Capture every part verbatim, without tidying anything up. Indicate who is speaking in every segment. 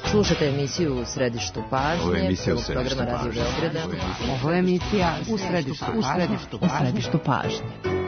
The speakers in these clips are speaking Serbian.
Speaker 1: Slušate emisiju U središtu pažnje.
Speaker 2: Ovo je emisija U središtu
Speaker 1: programa Radio Beograda.
Speaker 3: Ovo je emisija U središtu pažnje. U središtu pažnje.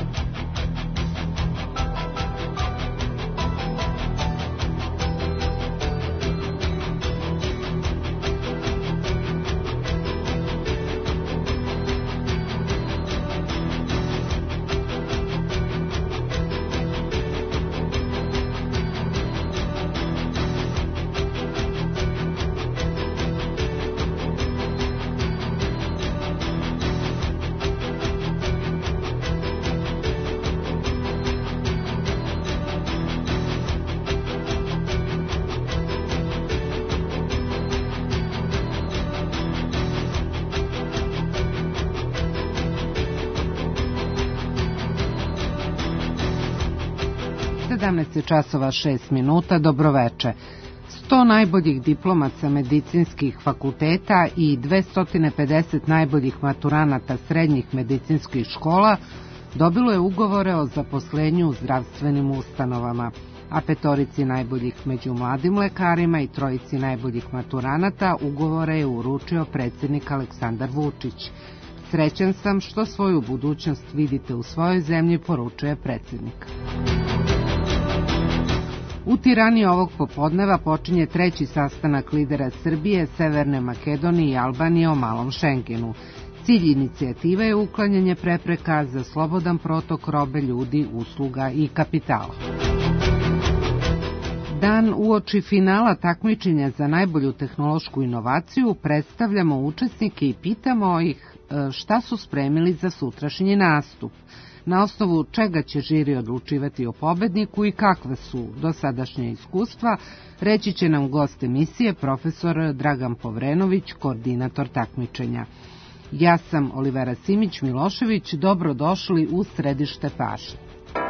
Speaker 3: sedamnaest časova šest minuta, dobroveče. sto najboljih diplomaca medicinskih fakulteta i dvesta pedeset najboljih maturanata srednjih medicinskih škola dobilo je ugovore o zaposlenju u zdravstvenim ustanovama, a petorici najboljih među mladim lekarima i trojici najboljih maturanata ugovore je uručio predsjednik Aleksandar Vučić. Srećan sam što svoju budućnost vidite u svojoj zemlji, poručuje predsjednik. U Tirani ovog popodneva počinje treći sastanak lidera Srbije, Severne Makedonije i Albanije o malom Šengenu. Cilj inicijative je uklanjanje prepreka za slobodan protok robe, ljudi, usluga i kapitala. Dan uoči finala takmičenja za najbolju tehnološku inovaciju predstavljamo učesnike i pitamo ih šta su spremili za sutrašnji nastup. Na osnovu čega će žiri odlučivati o pobedniku i kakva su dosadašnja iskustva, reći će nam gost emisije profesor Dragan Povrenović, koordinator takmičenja. Ja sam Olivera Simić-Milošević, dobrodošli u središte pažnje.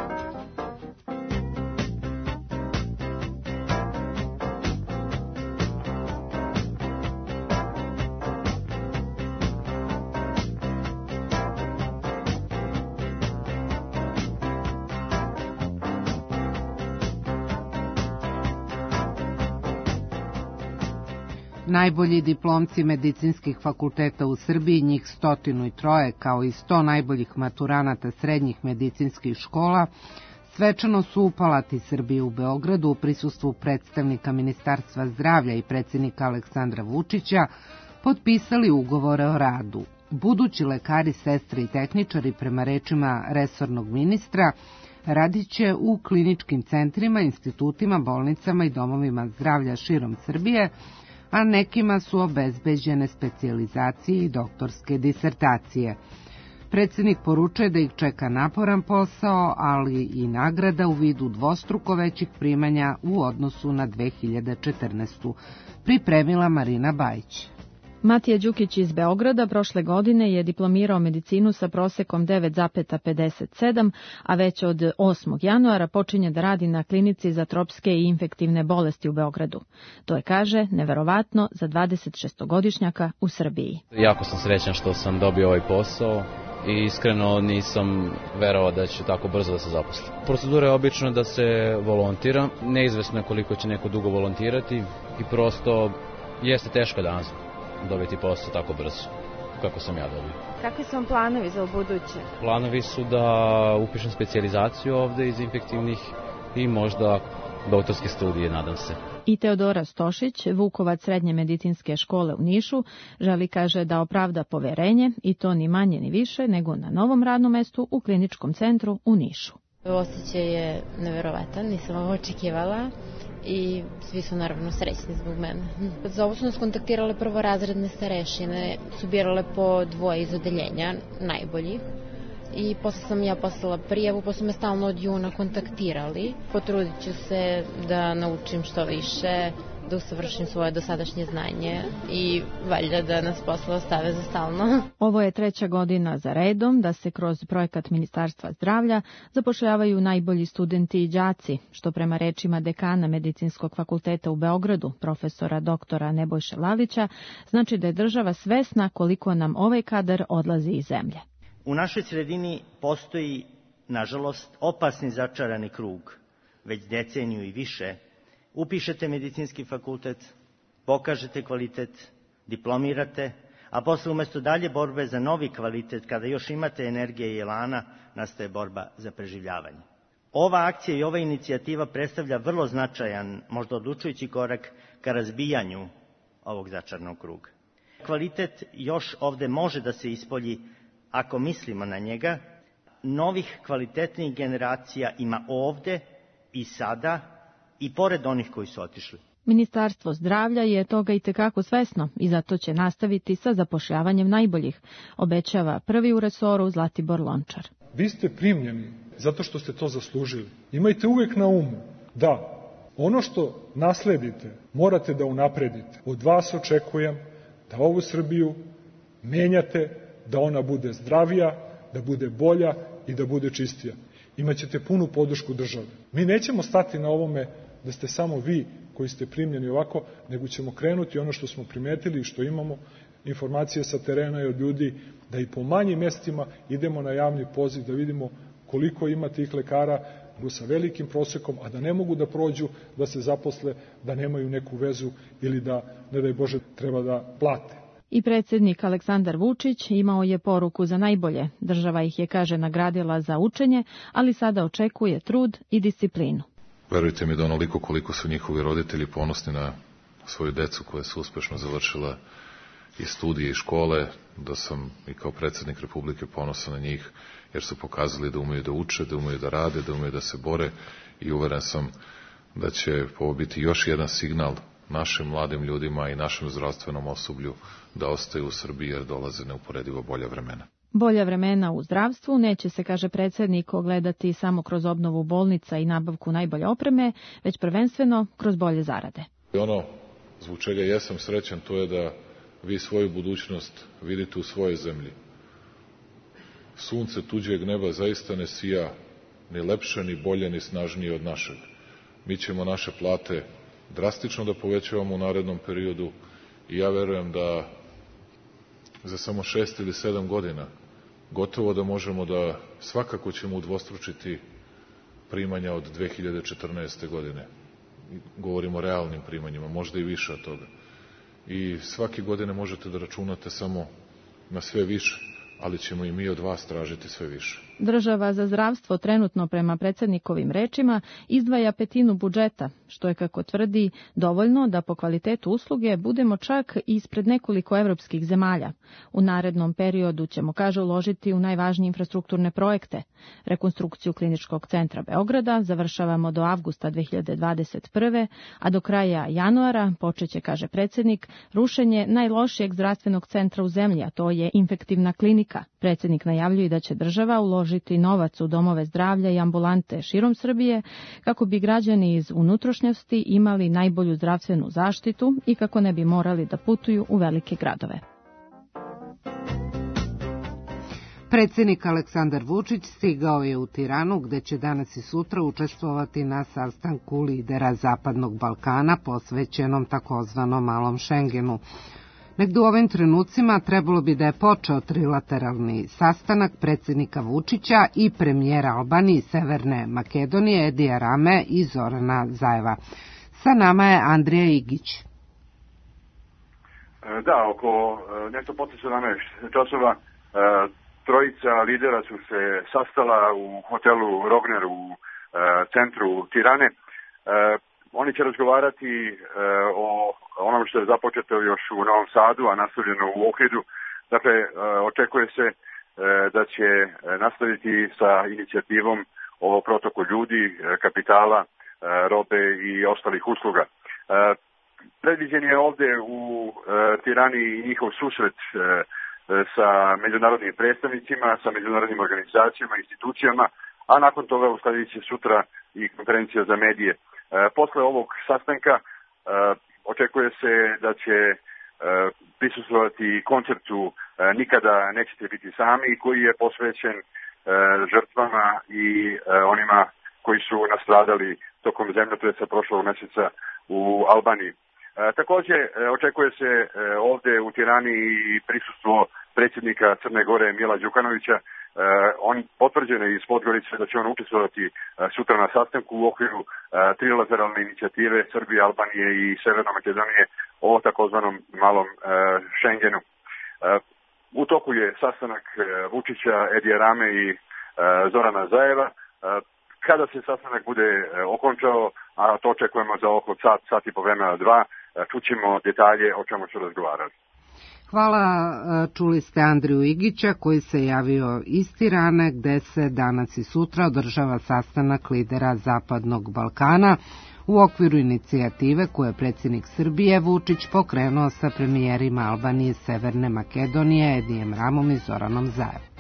Speaker 3: Najbolji diplomci medicinskih fakulteta u Srbiji, njih stotinu i troje, kao i sto najboljih maturanata srednjih medicinskih škola, svečano su u Palati Srbije u Beogradu u prisustvu predstavnika Ministarstva zdravlja i predsjednika Aleksandra Vučića potpisali ugovore o radu. Budući lekari, sestre i tehničari, prema rečima resornog ministra, radit će u kliničkim centrima, institutima, bolnicama i domovima zdravlja širom Srbije, a nekima su obezbeđene specijalizacije i doktorske disertacije. Predsjednik poručuje da ih čeka naporan posao, ali i nagrada u vidu dvostruko većih primanja u odnosu na dve hiljade četrnaestu. Pripremila Marina Bajić.
Speaker 4: Matija Đukić iz Beograda prošle godine je diplomirao medicinu sa prosekom devet zarez pedeset sedam, a već od osmog januara počinje da radi na klinici za tropske i infektivne bolesti u Beogradu. To je, kaže, neverovatno za dvadesetšestogodišnjaka u Srbiji.
Speaker 5: Jako sam srećan što sam dobio ovaj posao i iskreno nisam verovao da će tako brzo da se zaposli. Procedura je obično da se volontira, neizvesno je koliko će neko dugo volontirati i prosto jeste teško danas dobiti posao tako brzo, kako sam ja dobio.
Speaker 6: Kakvi su vam planovi za ubuduće?
Speaker 5: Planovi su da upišem specijalizaciju ovde iz infektivnih i možda doktorske studije, nadam se.
Speaker 4: I Teodora Stošić, Vukovac srednje medicinske škole u Nišu, želi, kaže, da opravda poverenje i to ni manje ni više nego na novom radnom mestu u kliničkom centru u Nišu.
Speaker 7: Osjećaj je neverovatan, nisam ovo očekivala. I svi su naravno srećni zbog mene. Za ovo su nas kontaktirale prvorazredne starešine, su birale po dvoje iz odeljenja, najboljih. I posle sam ja poslala prijavu, posle me stalno od juna kontaktirali. Potrudit ću se da naučim što više, da usavršim svoje dosadašnje znanje i valjda da nas posle ostave za stalno.
Speaker 4: Ovo je treća godina za redom da se kroz projekat Ministarstva zdravlja zapošljavaju najbolji studenti i đaci, što prema rečima dekana Medicinskog fakulteta u Beogradu, profesora doktora Nebojše Lalića, znači da je država svesna koliko nam ovaj kadar odlazi iz zemlje.
Speaker 8: U našoj sredini postoji, nažalost, opasni začarani krug, već deceniju i više. Upišete medicinski fakultet, pokažete kvalitet, diplomirate, a posle umesto dalje borbe za novi kvalitet, kada još imate energije i elana, nastaje borba za preživljavanje. Ova akcija i ova inicijativa predstavlja vrlo značajan, možda odlučujući korak ka razbijanju ovog začarnog kruga. Kvalitet još ovde može da se ispolji ako mislimo na njega. Novih kvalitetnih generacija ima ovde i sada i pored onih koji su otišli.
Speaker 4: Ministarstvo zdravlja je toga i tekako svesno i zato će nastaviti sa zapošljavanjem najboljih, obećava prvi u resoru Zlatibor Lončar.
Speaker 2: Vi ste primljeni zato što ste to zaslužili. Imajte uvek na umu da ono što nasledite morate da unapredite. Od vas očekujem da ovu Srbiju menjate, da ona bude zdravija, da bude bolja i da bude čistija. Imaćete punu podršku države. Mi nećemo stati na ovome da ste samo vi koji ste primljeni ovako, nego ćemo krenuti ono što smo primetili i što imamo informacije sa terena i od ljudi, da i po manjim mestima idemo na javni poziv, da vidimo koliko ima tih lekara sa velikim prosekom, a da ne mogu da prođu, da se zaposle, da nemaju neku vezu ili da, ne daj Bože, treba da plate.
Speaker 4: I predsjednik Aleksandar Vučić imao je poruku za najbolje. Država ih je, kaže, nagradila za učenje, ali sada očekuje trud i disciplinu.
Speaker 9: Verujte mi da onoliko koliko su njihovi roditelji ponosni na svoju decu koja su uspešno završila i studije i škole, da sam i kao predsjednik Republike ponosan na njih, jer su pokazali da umeju da uče, da umeju da rade, da umeju da se bore i uveren sam da će ovo biti još jedan signal našim mladim ljudima i našem zdravstvenom osoblju da ostaju u Srbiji jer dolaze neuporedivo bolja vremena.
Speaker 4: Bolja vremena u zdravstvu neće se, kaže predsjednik, ogledati samo kroz obnovu bolnica i nabavku najbolje opreme, već prvenstveno kroz bolje zarade.
Speaker 9: Ono zbog čega jesam srećan, to je da vi svoju budućnost vidite u svojoj zemlji. Sunce tuđeg neba zaista ne sija ni lepše, ni bolje, ni snažnije od našeg. Mi ćemo naše plate drastično da povećavamo u narednom periodu i ja verujem da za samo šest ili sedam godina gotovo da možemo da svakako ćemo udvostručiti primanja od dve hiljade četrnaeste. godine. Govorimo o realnim primanjima, možda i više od toga. I svake godine možete da računate samo na sve više, ali ćemo i mi od vas tražiti sve više. Država za zdravstvo trenutno, prema predsjednikovim rečima, izdvaja petinu budžeta, što je, kako tvrdi, dovoljno da po kvalitetu usluge budemo čak ispred nekoliko evropskih zemalja. U narednom periodu ćemo, kaže, uložiti u najvažnije infrastrukturne projekte. Rekonstrukciju Kliničkog centra Beograda završavamo do avgusta dve hiljade dvadeset prve. a do kraja januara počeće, kaže predsjednik, rušenje najlošijeg zdravstvenog centra u zemlji, a to je infektivna klinika. Predsjednik najavljuje da će država uložiti novac u domove zdravlja i ambulante širom Srbije kako bi građani iz unutrašnjosti imali najbolju zdravstvenu zaštitu i kako ne bi morali da putuju u velike gradove.
Speaker 3: Predsjednik Aleksandar Vučić stigao je u Tiranu, gde će danas i sutra učestvovati na sastanku lidera Zapadnog Balkana posvećenom takozvanom Malom Šengenu. Negde u ovim trenucima trebalo bi da je počeo trilateralni sastanak predsjednika Vučića i premijera Albanije i Severne Makedonije Edija Rame i Zorana Zajeva. Sa nama je Andrija Igić.
Speaker 10: Da, oko nešto posle sedamnaest časova trojica lidera su se sastala u hotelu Rogner u centru Tirane. Oni će razgovarati o onom što je započeto još u Novom Sadu, a nastavljeno u Ohridu. Dakle, očekuje se da će nastaviti sa inicijativom o protoku ljudi, kapitala, robe i ostalih usluga. Predviđen je ovde u Tirani njihov susret sa međunarodnim predstavnicima, sa međunarodnim organizacijama, institucijama, a nakon toga usledit će sutra i konferencija za medije. Posle ovog sastanka očekuje se da će prisustvovati koncertu Nikada nećete biti sami, koji je posvećen žrtvama i onima koji su nastradali tokom zemljotresa prošlog meseca u Albaniji. Takođe, očekuje se ovde u Tirani i prisustvo predsjednika Crne Gore Mila Đukanovića. On potvrđeno iz Podgorice da će on učestvovati sutra na sastanku u okviru trilateralne inicijative Srbije, Albanije i Severne Makedonije o takozvanom malom Schengenu. U toku je sastanak Vučića, Edija Rame i Zorana Zajeva. Kada se sastanak bude okončao, a to očekujemo za oko sat, sat i po vremena dva, čućemo detalje o čemu su razgovarali.
Speaker 3: Hvala, čuli ste Andriju Igića koji se javio iz Tirane gde se danas i sutra održava sastanak lidera Zapadnog Balkana u okviru inicijative koju je predsjednik Srbije Vučić pokrenuo sa premijerima Albanije i Severne Makedonije Edijem Ramom i Zoranom Zaevom.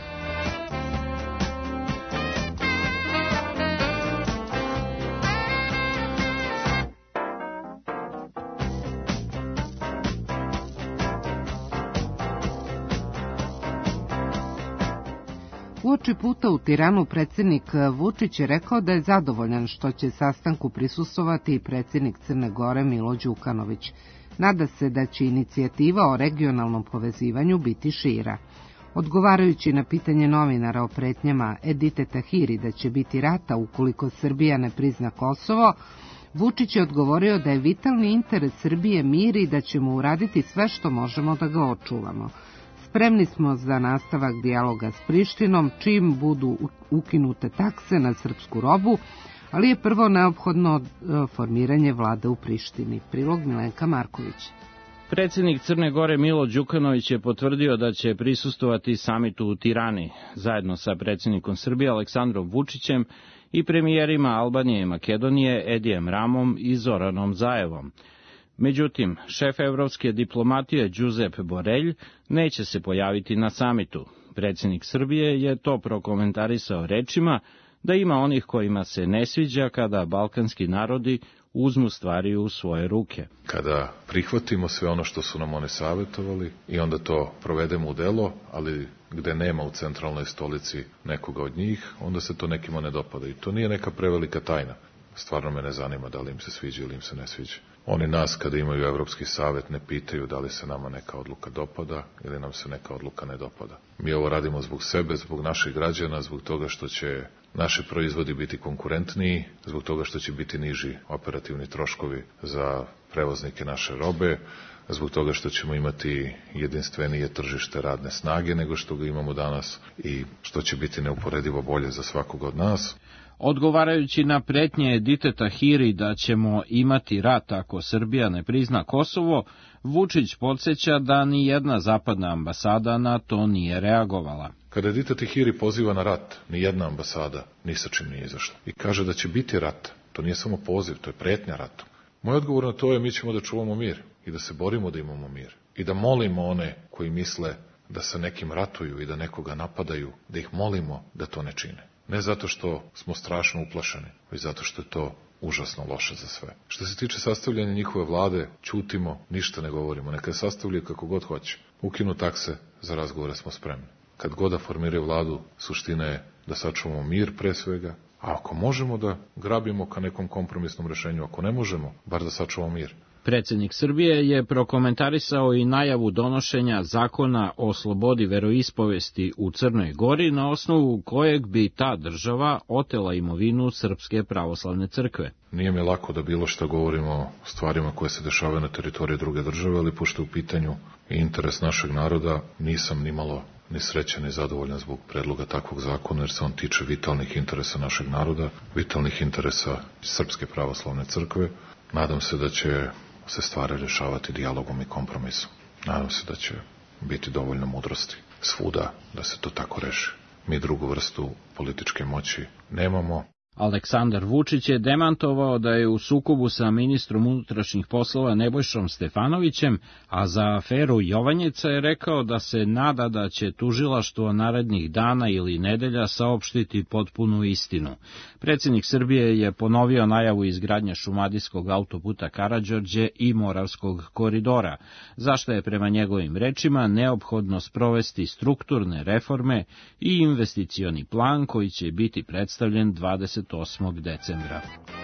Speaker 3: Uoči puta u Tiranu predsjednik Vučić je rekao da je zadovoljan što će sastanku prisustvovati i predsjednik Crne Gore Milo Đukanović. Nada se da će inicijativa o regionalnom povezivanju biti šira. Odgovarajući na pitanje novinara o pretnjama Edite Tahiri da će biti rata ukoliko Srbija ne prizna Kosovo, Vučić je odgovorio da je vitalni interes Srbije mir i da ćemo uraditi sve što možemo da ga očuvamo. Spremni smo za nastavak dijaloga s Prištinom, čim budu ukinute takse na srpsku robu, ali je prvo neophodno formiranje vlade u Prištini. Prilog Milenka Marković.
Speaker 11: Predsjednik Crne Gore Milo Đukanović je potvrdio da će prisustvovati samitu u Tirani, zajedno sa predsjednikom Srbije Aleksandrom Vučićem i premijerima Albanije i Makedonije Edijem Ramom i Zoranom Zaevom. Međutim, šef evropske diplomatije Giuseppe Borrell neće se pojaviti na samitu. Predsjednik Srbije je to prokomentarisao rečima da ima onih kojima se ne sviđa kada balkanski narodi uzmu stvari u svoje ruke.
Speaker 9: Kada prihvatimo sve ono što su nam one savjetovali i onda to provedemo u delo, ali gde nema u centralnoj stolici nekoga od njih, onda se to nekima ne dopada. I to nije neka prevelika tajna. Stvarno me ne zanima da li im se sviđa ili im se ne sviđa. Oni nas kada imaju Evropski savjet ne pitaju da li se nama neka odluka dopada ili nam se neka odluka ne dopada. Mi ovo radimo zbog sebe, zbog naših građana, zbog toga što će naši proizvodi biti konkurentniji, zbog toga što će biti niži operativni troškovi za prevoznike naše robe, zbog toga što ćemo imati jedinstvenije tržište radne snage nego što ga imamo danas i što će biti neuporedivo bolje za svakog od nas.
Speaker 11: Odgovarajući na pretnje Edite Tahiri da ćemo imati rat ako Srbija ne prizna Kosovo, Vučić podsjeća da ni jedna zapadna ambasada na to nije reagovala.
Speaker 9: Kada Edite Tahiri poziva na rat, ni jedna ambasada ni sa čim nije izašla. I kaže da će biti rat. To nije samo poziv, to je pretnja ratom. Moj odgovor na to je mi ćemo da čuvamo mir i da se borimo da imamo mir. I da molimo one koji misle da sa nekim ratuju i da nekoga napadaju, da ih molimo da to ne čine. Ne zato što smo strašno uplašeni, već zato što je to užasno loše za sve. Što se tiče sastavljanja njihove vlade, ćutimo, ništa ne govorimo, neka je sastavljaju kako god hoće. Ukinu takse, za razgovore smo spremni. Kad god da formiraju vladu, suština je da sačuvamo mir pre svega, a ako možemo da grabimo ka nekom kompromisnom rešenju, ako ne možemo, bar da sačuvamo mir.
Speaker 11: Predsjednik Srbije je prokomentarisao i najavu donošenja zakona o slobodi veroispovesti u Crnoj Gori, na osnovu kojeg bi ta država otela imovinu Srpske pravoslavne crkve.
Speaker 9: Nije mi lako da bilo što govorimo o stvarima koje se dešavaju na teritoriji druge države, ali pošto je u pitanju i interes našeg naroda, nisam ni malo ni srećan ni zadovoljan zbog predloga takvog zakona, jer se on tiče vitalnih interesa našeg naroda, vitalnih interesa Srpske pravoslavne crkve. Nadam se da će se stvari rješavati dijalogom i kompromisom. Nadam se da će biti dovoljno mudrosti svuda da se to tako reši. Mi drugu vrstu političke moći nemamo.
Speaker 11: Aleksandar Vučić je demantovao da je u sukobu sa ministrom unutrašnjih poslova Nebojšom Stefanovićem, a za aferu Jovanjica je rekao da se nada da će tužilaštvo narednih dana ili nedelja saopštiti potpunu istinu. Predsjednik Srbije je ponovio najavu izgradnje šumadijskog autoputa Karađorđe i Moravskog koridora, zašto je prema njegovim rečima neophodno sprovesti strukturne reforme i investicioni plan koji će biti predstavljen dvadeset osmog decembra.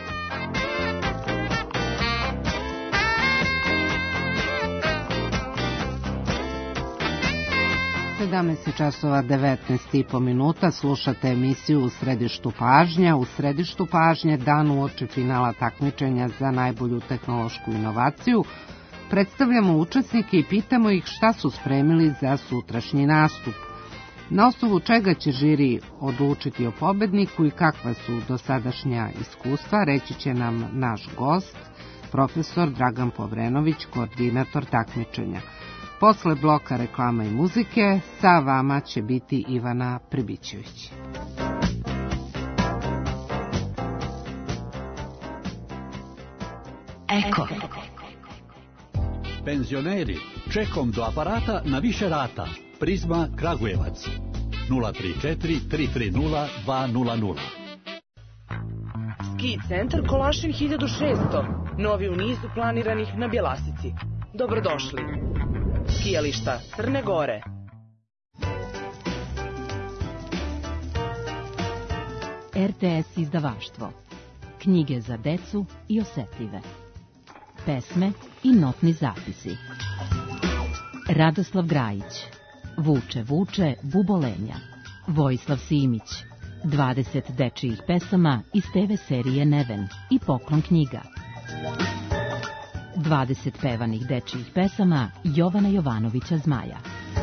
Speaker 3: sedamnaest časova devetnaest i po minuta, slušate emisiju U središtu pažnje. U središtu pažnje dan uoči finala takmičenja za najbolju tehnološku inovaciju Predstavljamo učesnike i pitamo ih šta su spremili za sutrašnji nastup. Na osnovu čega će žiri odlučiti o pobedniku i kakva su dosadašnja iskustva, reći će nam naš gost, profesor Dragan Povrenović, koordinator takmičenja. Posle bloka reklama i muzike, sa vama će biti Ivana Prebićević.
Speaker 12: Eko. Penzioneri, čekom do aparata na više rata. Prizma Kragujevac. nula tri četiri tri tri nula dva nula nula.
Speaker 13: Ski centar Kolašin hiljadu šesto. Novi u nizu planiranih na Bjelasici. Dobrodošli. Skijališta Crne Gore.
Speaker 4: R T S izdavaštvo. Knjige za decu i osetljive. Pesme i notni zapisi. Radoslav Grajić. Vuče, vuče, bubolenja. Vojislav Simić. dvadeset dečijih pesama iz te ve serije Neven i Poklon knjiga. dvadeset pevanih dečijih pesama Jovana Jovanovića Zmaja.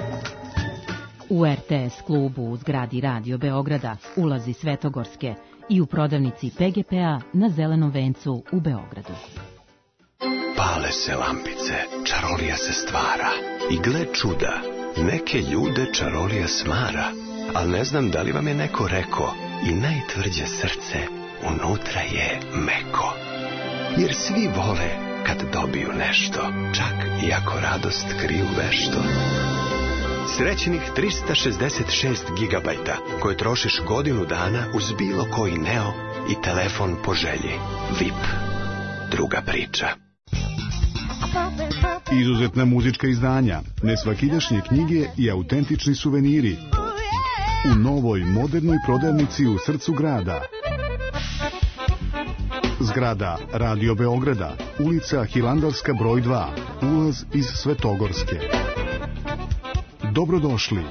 Speaker 4: U R T S klubu u zgradi Radio Beograda, ulazi Svetogorske i u prodavnici P G P-a na Zelenom vencu u Beogradu.
Speaker 14: Pale se lampice, čarolija se stvara i gle čuda, neke ljude čarolija smara, ali ne znam da li vam je neko reko i najtvrđe srce unutra je meko. Jer svi vole kad dobiju nešto, čak i ako radost kriju vešto. Srećnih trista šezdeset šest gigabajta koje trošiš godinu dana uz bilo koji Neo i telefon po želji. V I P. Druga priča.
Speaker 15: Izuzetna muzička izdanja, nesvakidašnje knjige i autentični suveniri. U novoj, modernoj prodavnici u srcu grada. Zgrada Radio Beograda, ulica Hilandarska broj dva, ulaz iz Svetogorske. Dobrodošli.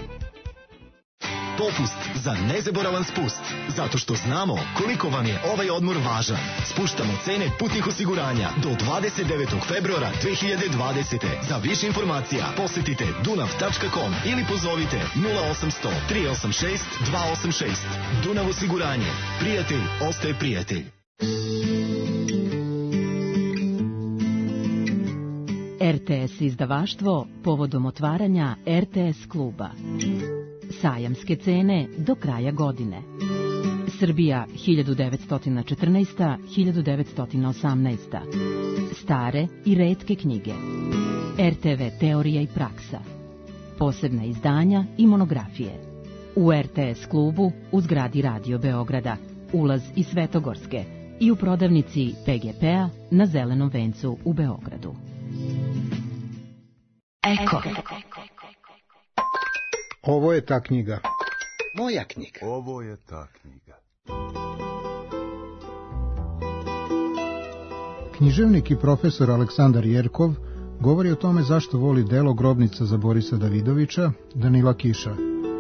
Speaker 16: Popust za nezaboravan spust, zato što znamo koliko vam je ovaj odmor važan. Spuštamo cene putnih osiguranja do dvadeset devetog februara dve hiljade dvadesete. Za više informacija posjetite dunav tačka com ili pozovite nula osamsto tri osam šest dva osam šest. Dunav osiguranje. Prijatelj ostaje prijatelj.
Speaker 4: R T S izdavaštvo povodom otvaranja R T S kluba. Sajamske cene do kraja godine. Srbija hiljadu devetsto četrnaeste do hiljadu devetsto osamnaeste. Stare i retke knjige. R T V teorija i praksa. Posebna izdanja i monografije. U R T S klubu u zgradi Radio Beograda, ulaz iz Svetogorske i u prodavnici P G P-a na Zelenom vencu u Beogradu.
Speaker 12: Eko.
Speaker 17: Ovo je ta knjiga.
Speaker 18: Moja knjiga.
Speaker 19: Ovo je ta knjiga.
Speaker 17: Književnik i profesor Aleksandar Jerkov govori o tome zašto voli delo Grobnica za Borisa Davidovića, Danila Kiša.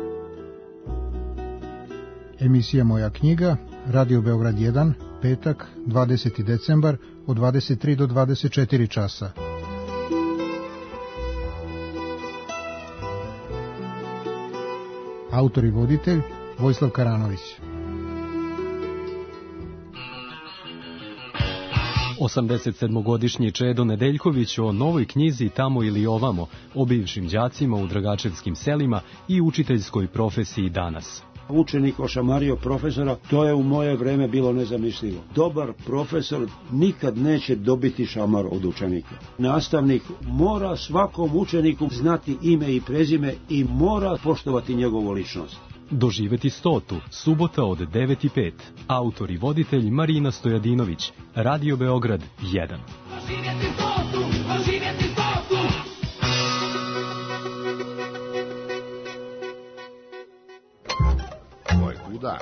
Speaker 17: Emisija Moja knjiga, Radio Beograd jedan, petak, dvadeseti decembar, od dvadeset tri do dvadeset četiri časa. Autor i voditelj Vojislav Karanović.
Speaker 20: osamdesetsedmogodišnji Čedo Nedeljković o novoj knjizi Tamo ili ovamo, o bivšim đacima u dragačevskim selima i učiteljskoj profesiji danas.
Speaker 21: Učenik ošamario profesora, to je u moje vreme bilo nezamislivo. Dobar profesor nikad neće dobiti šamar od učenika. Nastavnik mora svakom učeniku znati ime i prezime i mora poštovati njegovu ličnost.
Speaker 20: Doživeti stotu, subota od devet i pet. Autor i voditelj Marina Stojadinović, Radio Beograd jedan. Doživjeti stotu, doživjeti stotu!
Speaker 19: Moj kuda.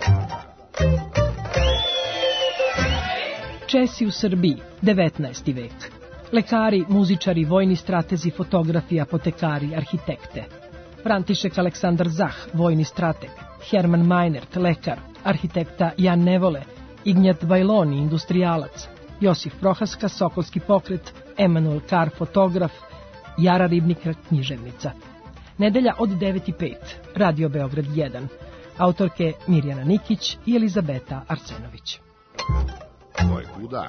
Speaker 22: Česi u Srbiji, devetnaesti vek. Lekari, muzičari, vojni stratezi, fotografi, apotekari, arhitekte. František Aleksandar Zah, vojni strateg. Herman Meinert, lekar. Arhitekta Jan Nevole. Ignjat Bajloni, industrijalac. Josif Prohaska, Sokolski pokret, Emanuel Kar, fotograf, Jara Ribnikar, književnica. Nedelja od devet i pet, Radio Beograd jedan. Autorke Mirjana Nikić i Elizabeta Arsenović.
Speaker 19: Moj udar.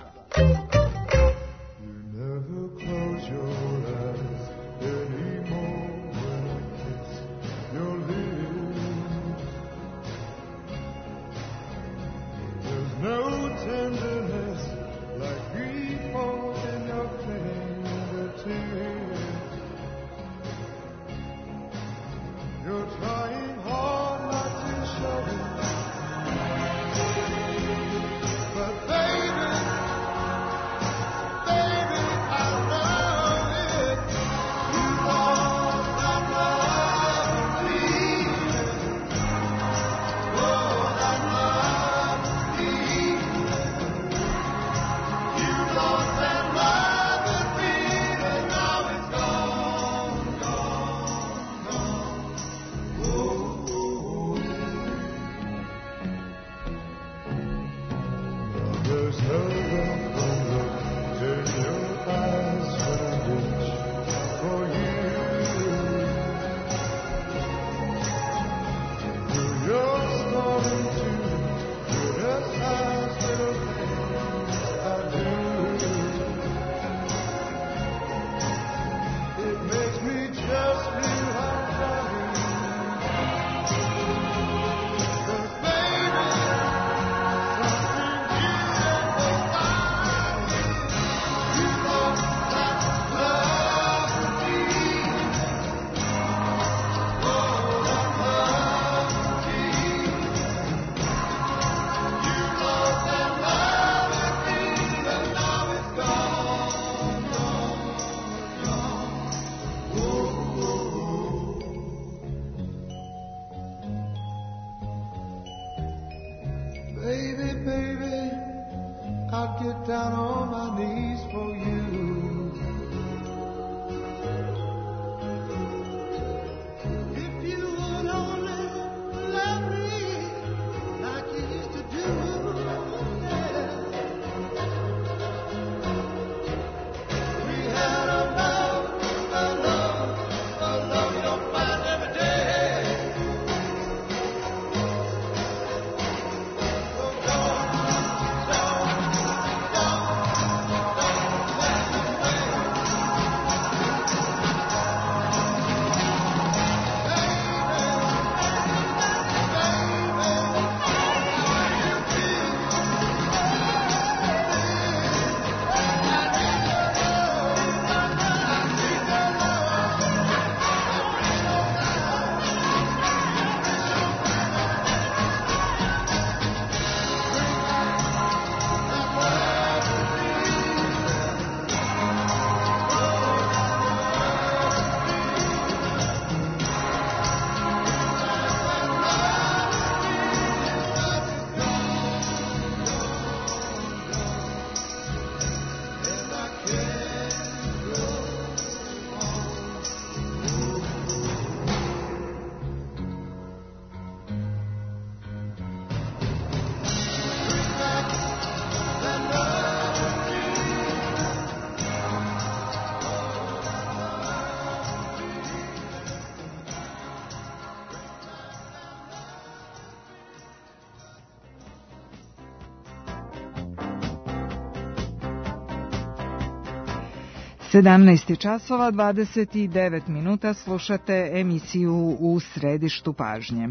Speaker 3: sedamnaest časova dvadeset devet minuta, slušate emisiju U središtu pažnje.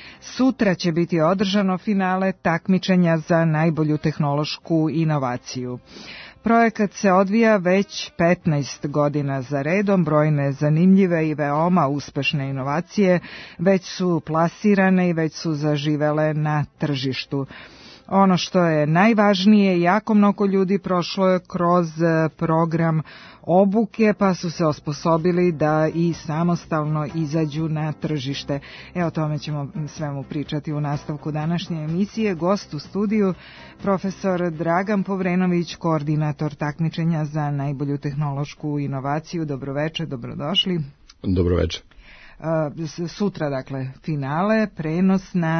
Speaker 3: Sutra će biti održano finale takmičenja za najbolju tehnološku inovaciju. Projekat se odvija već petnaest godina za redom, brojne zanimljive i veoma uspešne inovacije već su plasirane i već su zaživele na tržištu. Ono što je najvažnije, jako mnogo ljudi prošlo je kroz program obuke, pa su se osposobili da i samostalno izađu na tržište. E, o tome ćemo svemu pričati u nastavku današnje emisije. Gost u studiju, profesor Dragan Povrenović, koordinator takmičenja za najbolju tehnološku inovaciju. Dobroveče, dobrodošli.
Speaker 1: Dobroveče.
Speaker 3: Sutra, dakle, finale, prenos na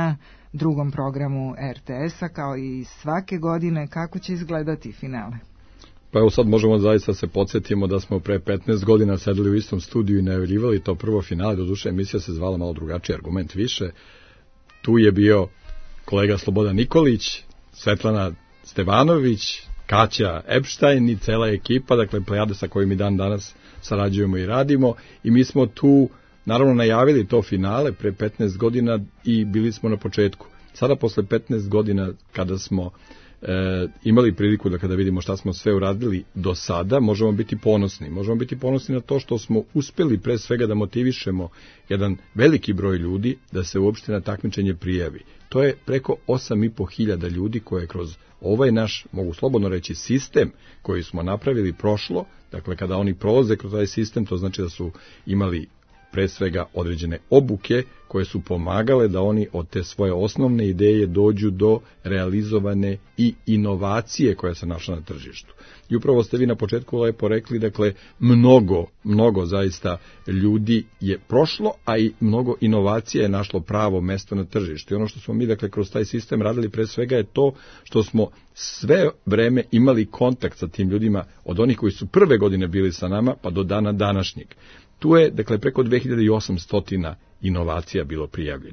Speaker 1: drugom programu er te es-a, kao i svake godine. Kako će izgledati finale?
Speaker 18: Pa evo sad možemo zaista se podsjetimo da smo pre petnaest godina sedeli u istom studiju i najavljivali to prvo finale, doduše emisija se zvala malo drugačiji, Argument više. Tu je bio kolega Slobodan Nikolić, Svetlana Stevanović, Kaća Epštajn i cela ekipa, dakle plejade sa kojim i dan danas sarađujemo i radimo, i mi smo tu naravno najavili to finale pre petnaest godina i bili smo na početku. Sada posle petnaest godina kada smo e, imali priliku da kada vidimo šta smo sve uradili do sada, možemo biti ponosni. Možemo biti ponosni na to što smo uspeli pre svega da motivišemo jedan veliki broj ljudi da se uopšte na takmičenje prijavi. To je preko osam i po hiljada ljudi koje kroz ovaj naš, mogu slobodno reći, sistem koji smo napravili prošlo. Dakle, kada oni prolaze kroz taj sistem, to znači da su imali pre svega određene obuke koje su pomagale da oni od te svoje osnovne ideje dođu do realizovane i inovacije koja se našla na tržištu. I upravo ste vi na početku lepo rekli, dakle, mnogo, mnogo zaista ljudi je prošlo, a i mnogo inovacija je našlo pravo mesto na tržištu. I ono što smo mi, dakle, kroz taj sistem radili pre svega je to što smo sve vreme imali kontakt sa tim ljudima, od onih koji su prve godine bili sa nama pa do dana današnjeg. Tu je, dakle, preko dve hiljade osamsto inovacija bilo prijavljeno.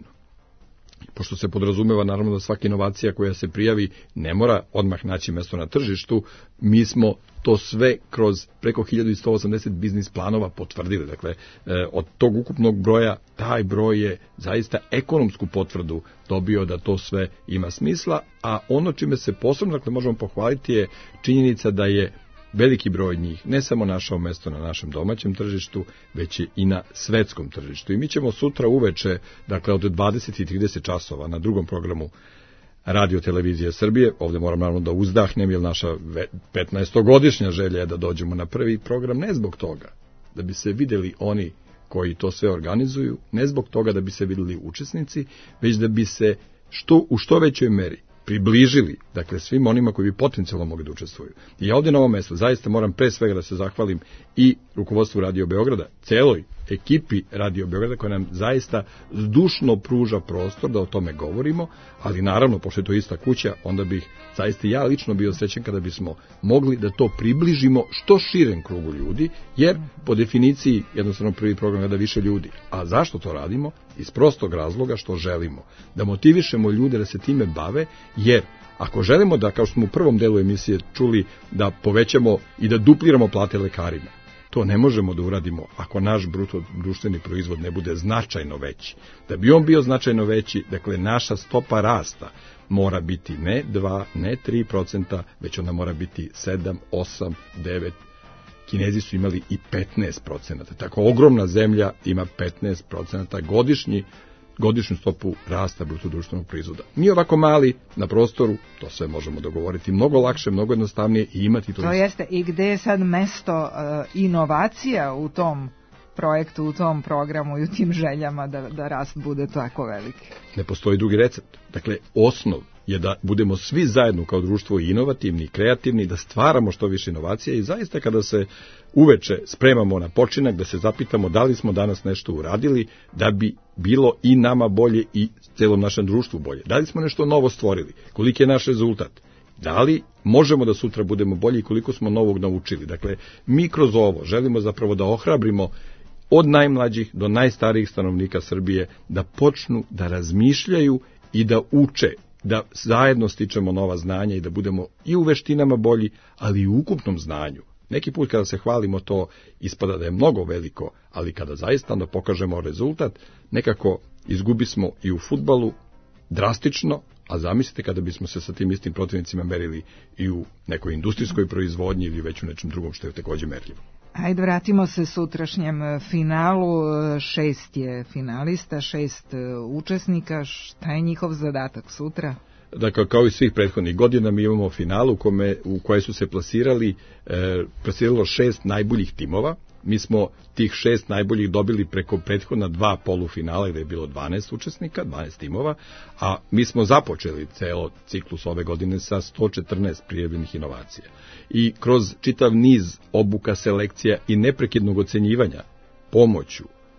Speaker 18: Pošto se podrazumeva, naravno, da svaka inovacija koja se prijavi ne mora odmah naći mesto na tržištu, mi smo to sve kroz preko hiljadu sto osamdeset biznis planova potvrdili. Dakle, od tog ukupnog broja, taj broj je zaista ekonomsku potvrdu dobio da to sve ima smisla, a ono čime se posebno, dakle, možemo pohvaliti je činjenica da je veliki broj njih ne samo našao mesto na našem domaćem tržištu, već i na svetskom tržištu. I mi ćemo sutra uveče, dakle od dvadeset i trideset časova na drugom programu Radio Televizije Srbije, ovdje moram naravno da uzdahnem, jer naša petnaestogodišnja želja je da dođemo na prvi program, ne zbog toga da bi se videli oni koji to sve organizuju, ne zbog toga da bi se videli učesnici, već da bi se što, u što većoj meri približili, dakle, svim onima koji bi potencijalno mogli da učestvuju. I ja ovdje na ovom mjestu zaista moram pre svega da se zahvalim i rukovodstvu Radio Beograda, celoj ekipi Radio Beograda koja nam zaista zdušno pruža prostor da o tome govorimo, ali naravno, pošto je to ista kuća, onda bih zaista ja lično bio srećan kada bismo mogli da to približimo što širem krugu ljudi, jer po definiciji jednostavno prvi program gleda više ljudi. A zašto to radimo? Iz prostog razloga što želimo da motivišemo ljude da se time bave, jer ako želimo da, kao što smo u prvom delu emisije čuli, da povećamo i da dupliramo plate lekarima, to ne možemo da uradimo ako naš bruto društveni proizvod ne bude značajno veći. Da bi on bio značajno veći, dakle, naša stopa rasta mora biti ne dva, ne tri procenta, već ona mora biti sedam, osam, devet. Kinezi su imali i petnaest procenata. Tako ogromna zemlja ima petnaest procenata godišnji godišnju stopu rasta bruto društvenog proizvoda. Mi ovako mali na prostoru, to sve možemo dogovoriti mnogo lakše, mnogo jednostavnije i imati to.
Speaker 1: To jeste, i gde je sad mesto uh, inovacija u tom projektu, u tom programu i u tim željama da, da rast bude tako veliki?
Speaker 18: Ne postoji drugi recept. Dakle, osnov je da budemo svi zajedno kao društvo inovativni i kreativni, da stvaramo što više inovacija i zaista kada se uveče spremamo na počinak, da se zapitamo da li smo danas nešto uradili da bi bilo i nama bolje i celom našem društvu bolje. Da li smo nešto novo stvorili? Koliki je naš rezultat? Da li možemo da sutra budemo bolji i koliko smo novog naučili? Dakle, mi kroz ovo želimo zapravo da ohrabrimo od najmlađih do najstarijih stanovnika Srbije da počnu da razmišljaju i da uče, da zajedno stičemo nova znanja i da budemo i u veštinama bolji, ali i u ukupnom znanju. Neki put kada se hvalimo to ispada da je mnogo veliko, ali kada zaista onda pokažemo rezultat, nekako izgubismo i u fudbalu drastično, a zamislite kada bismo se sa tim istim protivnicima merili i u nekoj industrijskoj proizvodnji ili već u nečem drugom što je takođe merljivo.
Speaker 1: Ajde, vratimo se sutrašnjem finalu. Šest je finalista, šest učesnika. Šta je njihov zadatak sutra?
Speaker 18: Dakle, kao i svih prethodnih godina, mi imamo finalu u, kome, u koje su se plasirali, e, plasiralo šest najboljih timova. Mi smo tih šest najboljih dobili preko prethodna dva polufinala gde je bilo dvanaest učesnika, dvanaest timova, a mi smo započeli celo ciklus ove godine sa sto četrnaest prijavljenih inovacija. I kroz čitav niz obuka, selekcija i neprekidnog ocenjivanja pomoću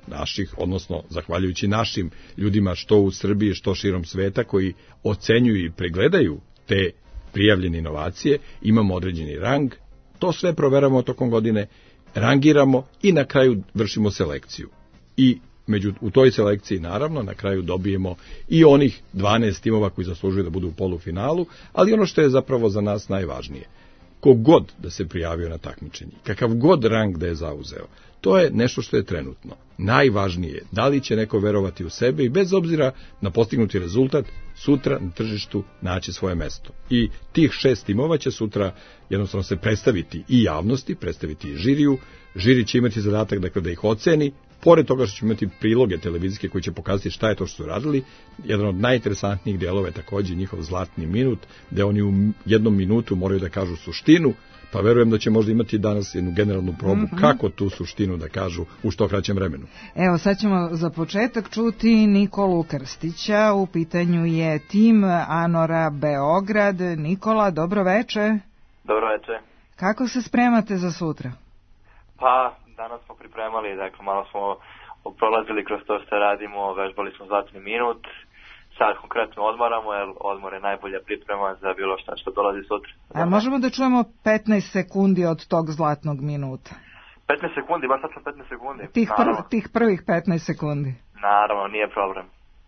Speaker 18: naših, odnosno zahvaljujući našim ljudima što u Srbiji, što širom sveta, koji ocenjuju i pregledaju te prijavljene inovacije, imamo određeni rang, to sve proveravamo tokom godine, rangiramo i na kraju vršimo selekciju. I među, u toj selekciji, naravno, na kraju dobijemo i onih dvanaest timova koji zaslužuju da budu u polufinalu, ali ono što je zapravo za nas najvažnije, kogod da se prijavio na takmičenje, kakav god rang da je zauzeo, to je nešto što je trenutno. Najvažnije, da li će neko verovati u sebe i bez obzira na postignuti rezultat, sutra na tržištu naći svoje mesto. I tih šest timova će sutra jednostavno se predstaviti i javnosti, predstaviti i žiriju. Žiri će imati zadatak dakle, da ih oceni, pored toga što će imati priloge televizijske koji će pokazati šta je to što su radili. Jedan od najinteresantnijih dijelova je također njihov zlatni minut, gde oni u jednom minutu moraju da kažu suštinu, pa verujem da će možda imati danas jednu generalnu probu mm-hmm. kako tu suštinu da kažu u što kraćem vremenu.
Speaker 1: Evo, sad ćemo za početak čuti Nikolu Krstića. U pitanju je tim Anora Beograd. Nikola, dobro veče.
Speaker 5: Dobro veče.
Speaker 1: Kako se spremate za sutra?
Speaker 5: Pa, danas smo pripremali, dakle, malo smo prolazili kroz to što radimo, vežbali smo zlatni minut. Sad konkretno odmaramo, jer odmor je najbolja priprema za bilo šta što dolazi sutra.
Speaker 1: A možemo da čujemo petnaest sekundi od tog zlatnog minuta?
Speaker 5: petnaest sekundi, baš sad petnaest sekundi.
Speaker 1: Tih, pr tih prvih petnaest sekundi.
Speaker 5: Naravno, nije problem.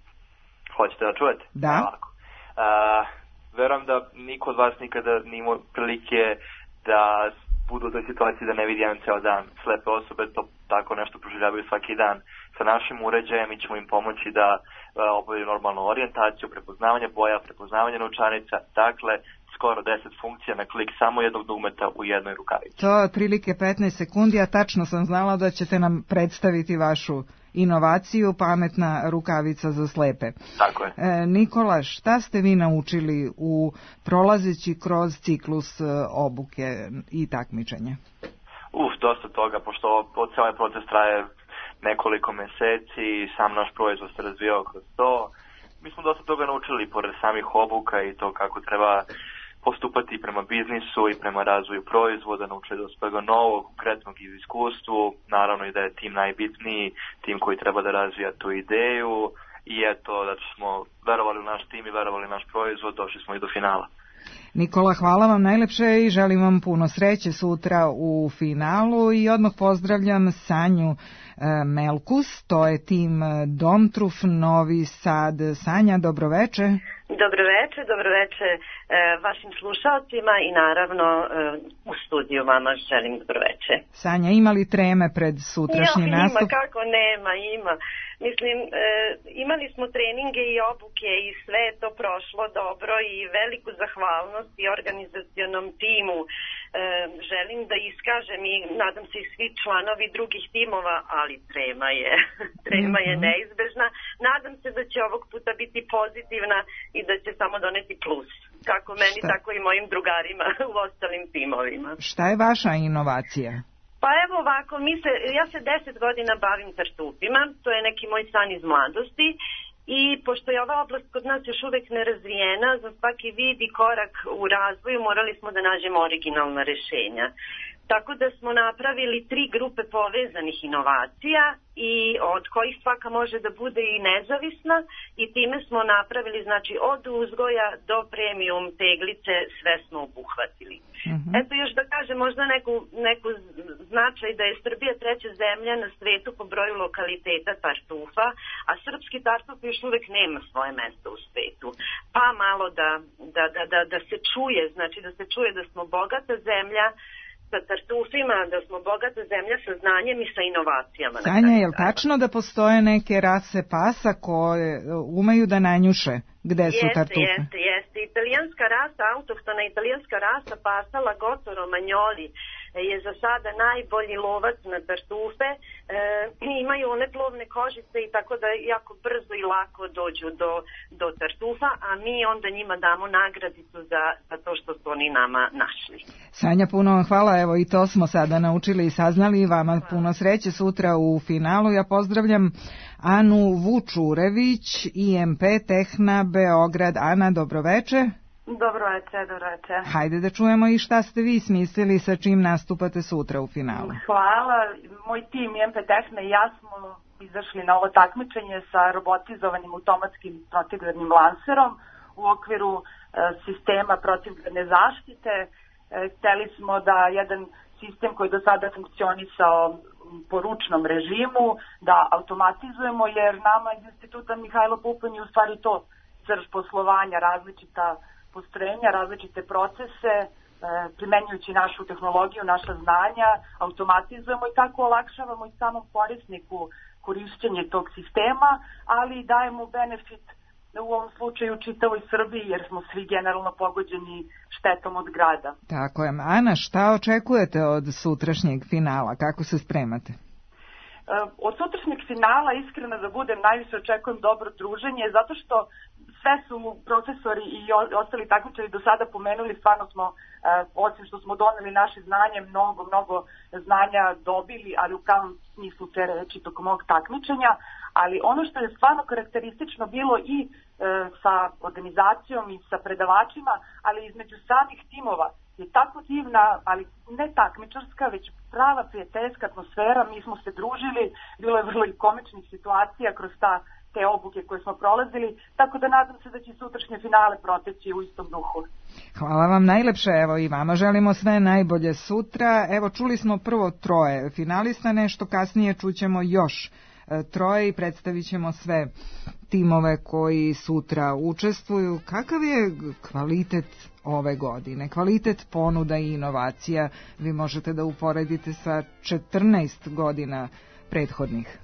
Speaker 5: Hoćete da čujete?
Speaker 1: Da.
Speaker 5: Ovako. A, verujem da niko od vas nikada nije imao prilike da budu u toj situaciji da ne vidi jedan ceo dan. Slepe osobe to tako nešto proživljavaju svaki dan. Sa našim uređajem mi ćemo im pomoći da obavljaju normalnu orijentaciju, prepoznavanje boja, prepoznavanje novčanica, dakle skoro deset funkcija na klik samo jednog dugmeta u jednoj rukavici.
Speaker 1: To je otprilike petnaest sekundi, a tačno sam znala da ćete nam predstaviti vašu inovaciju, pametna rukavica za slepe.
Speaker 5: Tako je.
Speaker 1: E, Nikola, šta ste vi naučili u prolazeći kroz ciklus obuke i takmičenja?
Speaker 5: Uf, dosta toga, pošto od cijel proces traje nekoliko meseci i sam naš proizvod se razvijao kroz to. Mi smo dosta toga naučili pored samih obuka i to kako treba postupati prema biznisu i prema razvoju proizvoda, naučili dosta toga novog, konkretnog iz iskustvu, naravno i da je tim najbitniji, tim koji treba da razvija tu ideju i eto da smo verovali u naš tim i verovali u naš proizvod, došli smo i do finala.
Speaker 1: Nikola, hvala vam najlepše i želim vam puno sreće sutra u finalu i odmah pozdravljam Sanju Melkus, to je tim Domtruf Novi Sad. Sanja, dobroveče.
Speaker 6: Dobroveče, dobroveče e, vašim slušalcima i naravno e, u studiju vama želim dobroveče.
Speaker 1: Sanja, ima li treme pred sutrašnji
Speaker 6: jo,
Speaker 1: nastup?
Speaker 6: Ima, kako nema, ima. Mislim, e, imali smo treninge i obuke i sve je to prošlo dobro i veliku zahvalnost i organizacionom timu. E, želim da iskažem i nadam se i svi članovi drugih timova, ali trema je, trema je neizbežna. Nadam se da će ovog puta biti pozitivna i da će samo doneti plus, kako meni, Šta? tako i mojim drugarima u ostalim timovima.
Speaker 1: Šta je vaša inovacija?
Speaker 6: Pa evo ovako, mi se, ja se deset godina bavim tartufima, to je neki moj san iz mladosti i pošto je ova oblast kod nas još uvek nerazvijena, za svaki vid i korak u razvoju morali smo da nađemo originalna rešenja. Tako da smo napravili tri grupe povezanih inovacija i od kojih svaka može da bude i nezavisna i time smo napravili, znači od uzgoja do premium teglice sve smo obuhvatili. Mm-hmm. Eto još da kažem možda neku, neku značaj da je Srbija treća zemlja na svetu po broju lokaliteta tartufa, a srpski tartuf još uvek nema svoje mesto u svetu. Pa malo da, da, da, da, da se čuje, znači da se čuje da smo bogata zemlja sa tartufima, da smo bogata zemlja sa znanjem i sa inovacijama.
Speaker 1: Sanja, je li tačno da postoje neke rase pasa koje umeju da nanjuše gde su
Speaker 6: jeste,
Speaker 1: tartufe?
Speaker 6: Jeste, jeste. Italijanska rasa, autohtona italijanska rasa pasa Lagotto Romagnoli je za sada najbolji lovac na tartufe. E, imaju one plovne kožice i tako da jako brzo i lako dođu do, do tartufa, a mi onda njima damo nagradicu za, za to što su oni nama našli.
Speaker 1: Sanja, puno vam hvala, evo i to smo sada naučili i saznali, vama puno sreće sutra u finalu. Ja pozdravljam Anu Vučurević, I M P Tehna Beograd. Ana, dobroveče.
Speaker 23: Dobroveče, dobroveče.
Speaker 1: Hajde da čujemo i šta ste vi smislili, sa čim nastupate sutra u finalu.
Speaker 23: Hvala, moj tim I M P Tehna i ja smo izašli na ovo takmičenje sa robotizovanim automatskim protivgradnim lanserom u okviru e, sistema protivgradne zaštite. E, hteli smo da jedan sistem koji do sada funkcionisao po ručnom režimu, da automatizujemo, jer nama iz Instituta Mihajlo Pupin je u stvari to srž poslovanja, različita postrojenja, različite procese, e, primenjujući našu tehnologiju, naša znanja, automatizujemo i tako olakšavamo i samom korisniku korišćenje tog sistema, ali dajemo benefit u ovom slučaju čitavoj Srbiji, jer smo svi generalno pogođeni štetom od grada.
Speaker 1: Tako je. Ana, šta očekujete od sutrašnjeg finala? Kako se spremate?
Speaker 23: Od sutrašnjeg finala, iskreno da budem, najviše očekujem dobro druženje, zato što sve su profesori i ostali takmičari do sada pomenuli, stvarno smo, osim što smo doneli naše znanje, mnogo, mnogo znanja dobili, ali u pravom smislu te reči tokom ovog takmičenja, ali ono što je stvarno karakteristično bilo i e, sa organizacijom i sa predavačima, ali između samih timova, je tako divna, ali ne takmičarska, već prava prijateljska atmosfera, mi smo se družili, bilo je vrlo i komičnih situacija kroz ta, te obuke koje smo prolazili, tako da nadam se da će sutrašnje finale proteći u istom duhu.
Speaker 1: Hvala vam najlepše, evo i vama želimo sve najbolje sutra. Evo, čuli smo prvo troje finalista, nešto kasnije čućemo još troje i predstavit ćemo sve timove koji sutra učestvuju. Kakav je kvalitet ove godine? Kvalitet ponuda i inovacija vi možete da uporedite sa četrnaest godina prethodnih.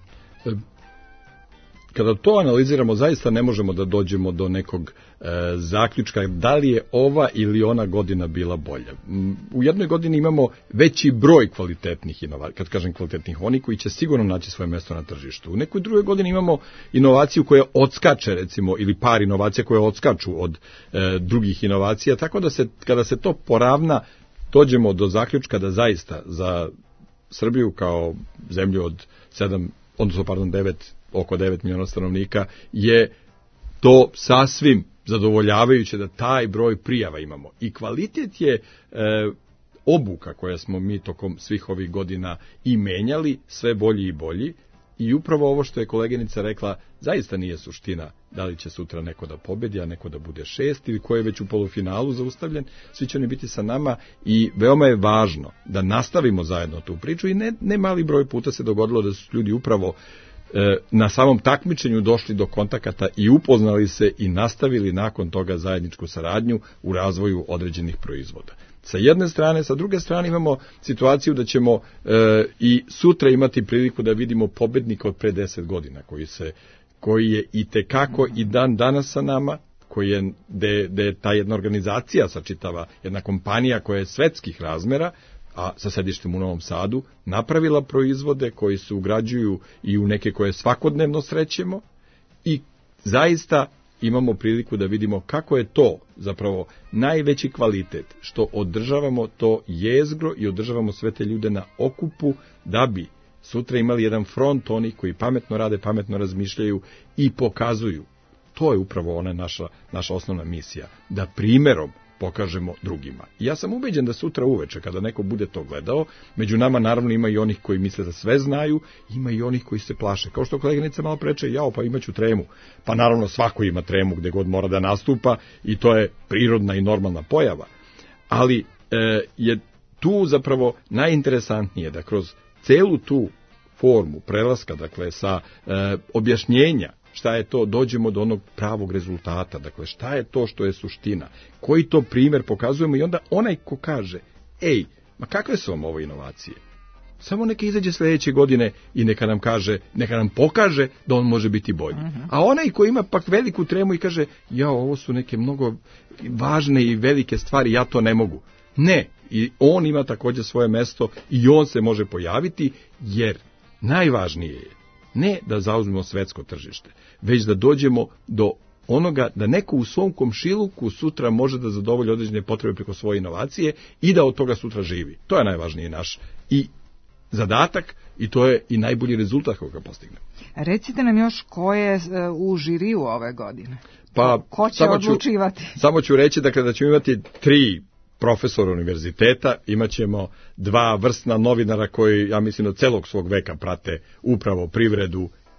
Speaker 18: Kada to analiziramo, zaista ne možemo da dođemo do nekog e, zaključka da li je ova ili ona godina bila bolja. U jednoj godini imamo veći broj kvalitetnih inovacija, kad kažem kvalitetnih, oni koji će sigurno naći svoje mesto na tržištu. U nekoj drugoj godini imamo inovaciju koja odskače, recimo, ili par inovacija koje odskaču od e, drugih inovacija, tako da se, kada se to poravna, dođemo do zaključka da zaista za Srbiju kao zemlju od sedam, odnosno pardon, devet oko devet miliona stanovnika, je to sasvim zadovoljavajuće da taj broj prijava imamo. I kvalitet je e, obuka koja smo mi tokom svih ovih godina i menjali, sve bolji i bolji. I upravo ovo što je koleginica rekla, zaista nije suština da li će sutra neko da pobedi, a neko da bude šest, ili ko je već u polufinalu zaustavljen, svi će oni biti sa nama i veoma je važno da nastavimo zajedno tu priču i ne, ne mali broj puta se dogodilo da su ljudi upravo na samom takmičenju došli do kontakata i upoznali se i nastavili nakon toga zajedničku saradnju u razvoju određenih proizvoda. Sa jedne strane, sa druge strane imamo situaciju da ćemo e, i sutra imati priliku da vidimo pobednika od pre deset godina, koji, se, koji je i tekako i dan danas sa nama, koji je, de, de ta jedna organizacija sačitava, jedna kompanija koja je svetskih razmera, a sa sedištem u Novom Sadu, napravila proizvode koji se ugrađuju i u neke koje svakodnevno srećemo i zaista imamo priliku da vidimo kako je to zapravo najveći kvalitet, što održavamo to jezgro i održavamo sve te ljude na okupu da bi sutra imali jedan front onih koji pametno rade, pametno razmišljaju i pokazuju. To je upravo ona naša, naša osnovna misija, da primjerom pokažemo drugima. I ja sam ubeđen da sutra uveče, kada neko bude to gledao, među nama naravno ima i onih koji misle da sve znaju, ima i onih koji se plaše. Kao što koleginica malo preče, jao, pa imaću tremu. Pa naravno svako ima tremu gde god mora da nastupa i to je prirodna i normalna pojava. Ali e, je tu zapravo najinteresantnije da kroz celu tu formu prelaska, dakle sa e, objašnjenja šta je to, dođemo do onog pravog rezultata, dakle šta je to što je suština, koji to primjer pokazujemo i onda onaj ko kaže, ej, ma kakve su vam ovo inovacije? Samo neka izađe sljedeće godine i neka nam kaže, neka nam pokaže da on može biti bolji. Uh-huh. A onaj ko ima pak veliku tremu i kaže, ja, ovo su neke mnogo važne i velike stvari, ja to ne mogu. Ne, i on ima također svoje mesto i on se može pojaviti, jer najvažnije je ne da zauzmemo svetsko tržište, već da dođemo do onoga da neko u svom komšiluku sutra može da zadovolji određene potrebe preko svoje inovacije i da od toga sutra živi. To je najvažniji naš i zadatak i to je i najbolji rezultat koga postignemo.
Speaker 1: Recite nam još ko je u žiriju ove godine.
Speaker 18: Pa,
Speaker 1: ko će odlučivati?
Speaker 18: Ću, samo ću reći dakle, da ćemo imati tri profesora univerziteta, imaćemo dva vrsna novinara koji, ja mislim, od celog svog veka prate upravo privredu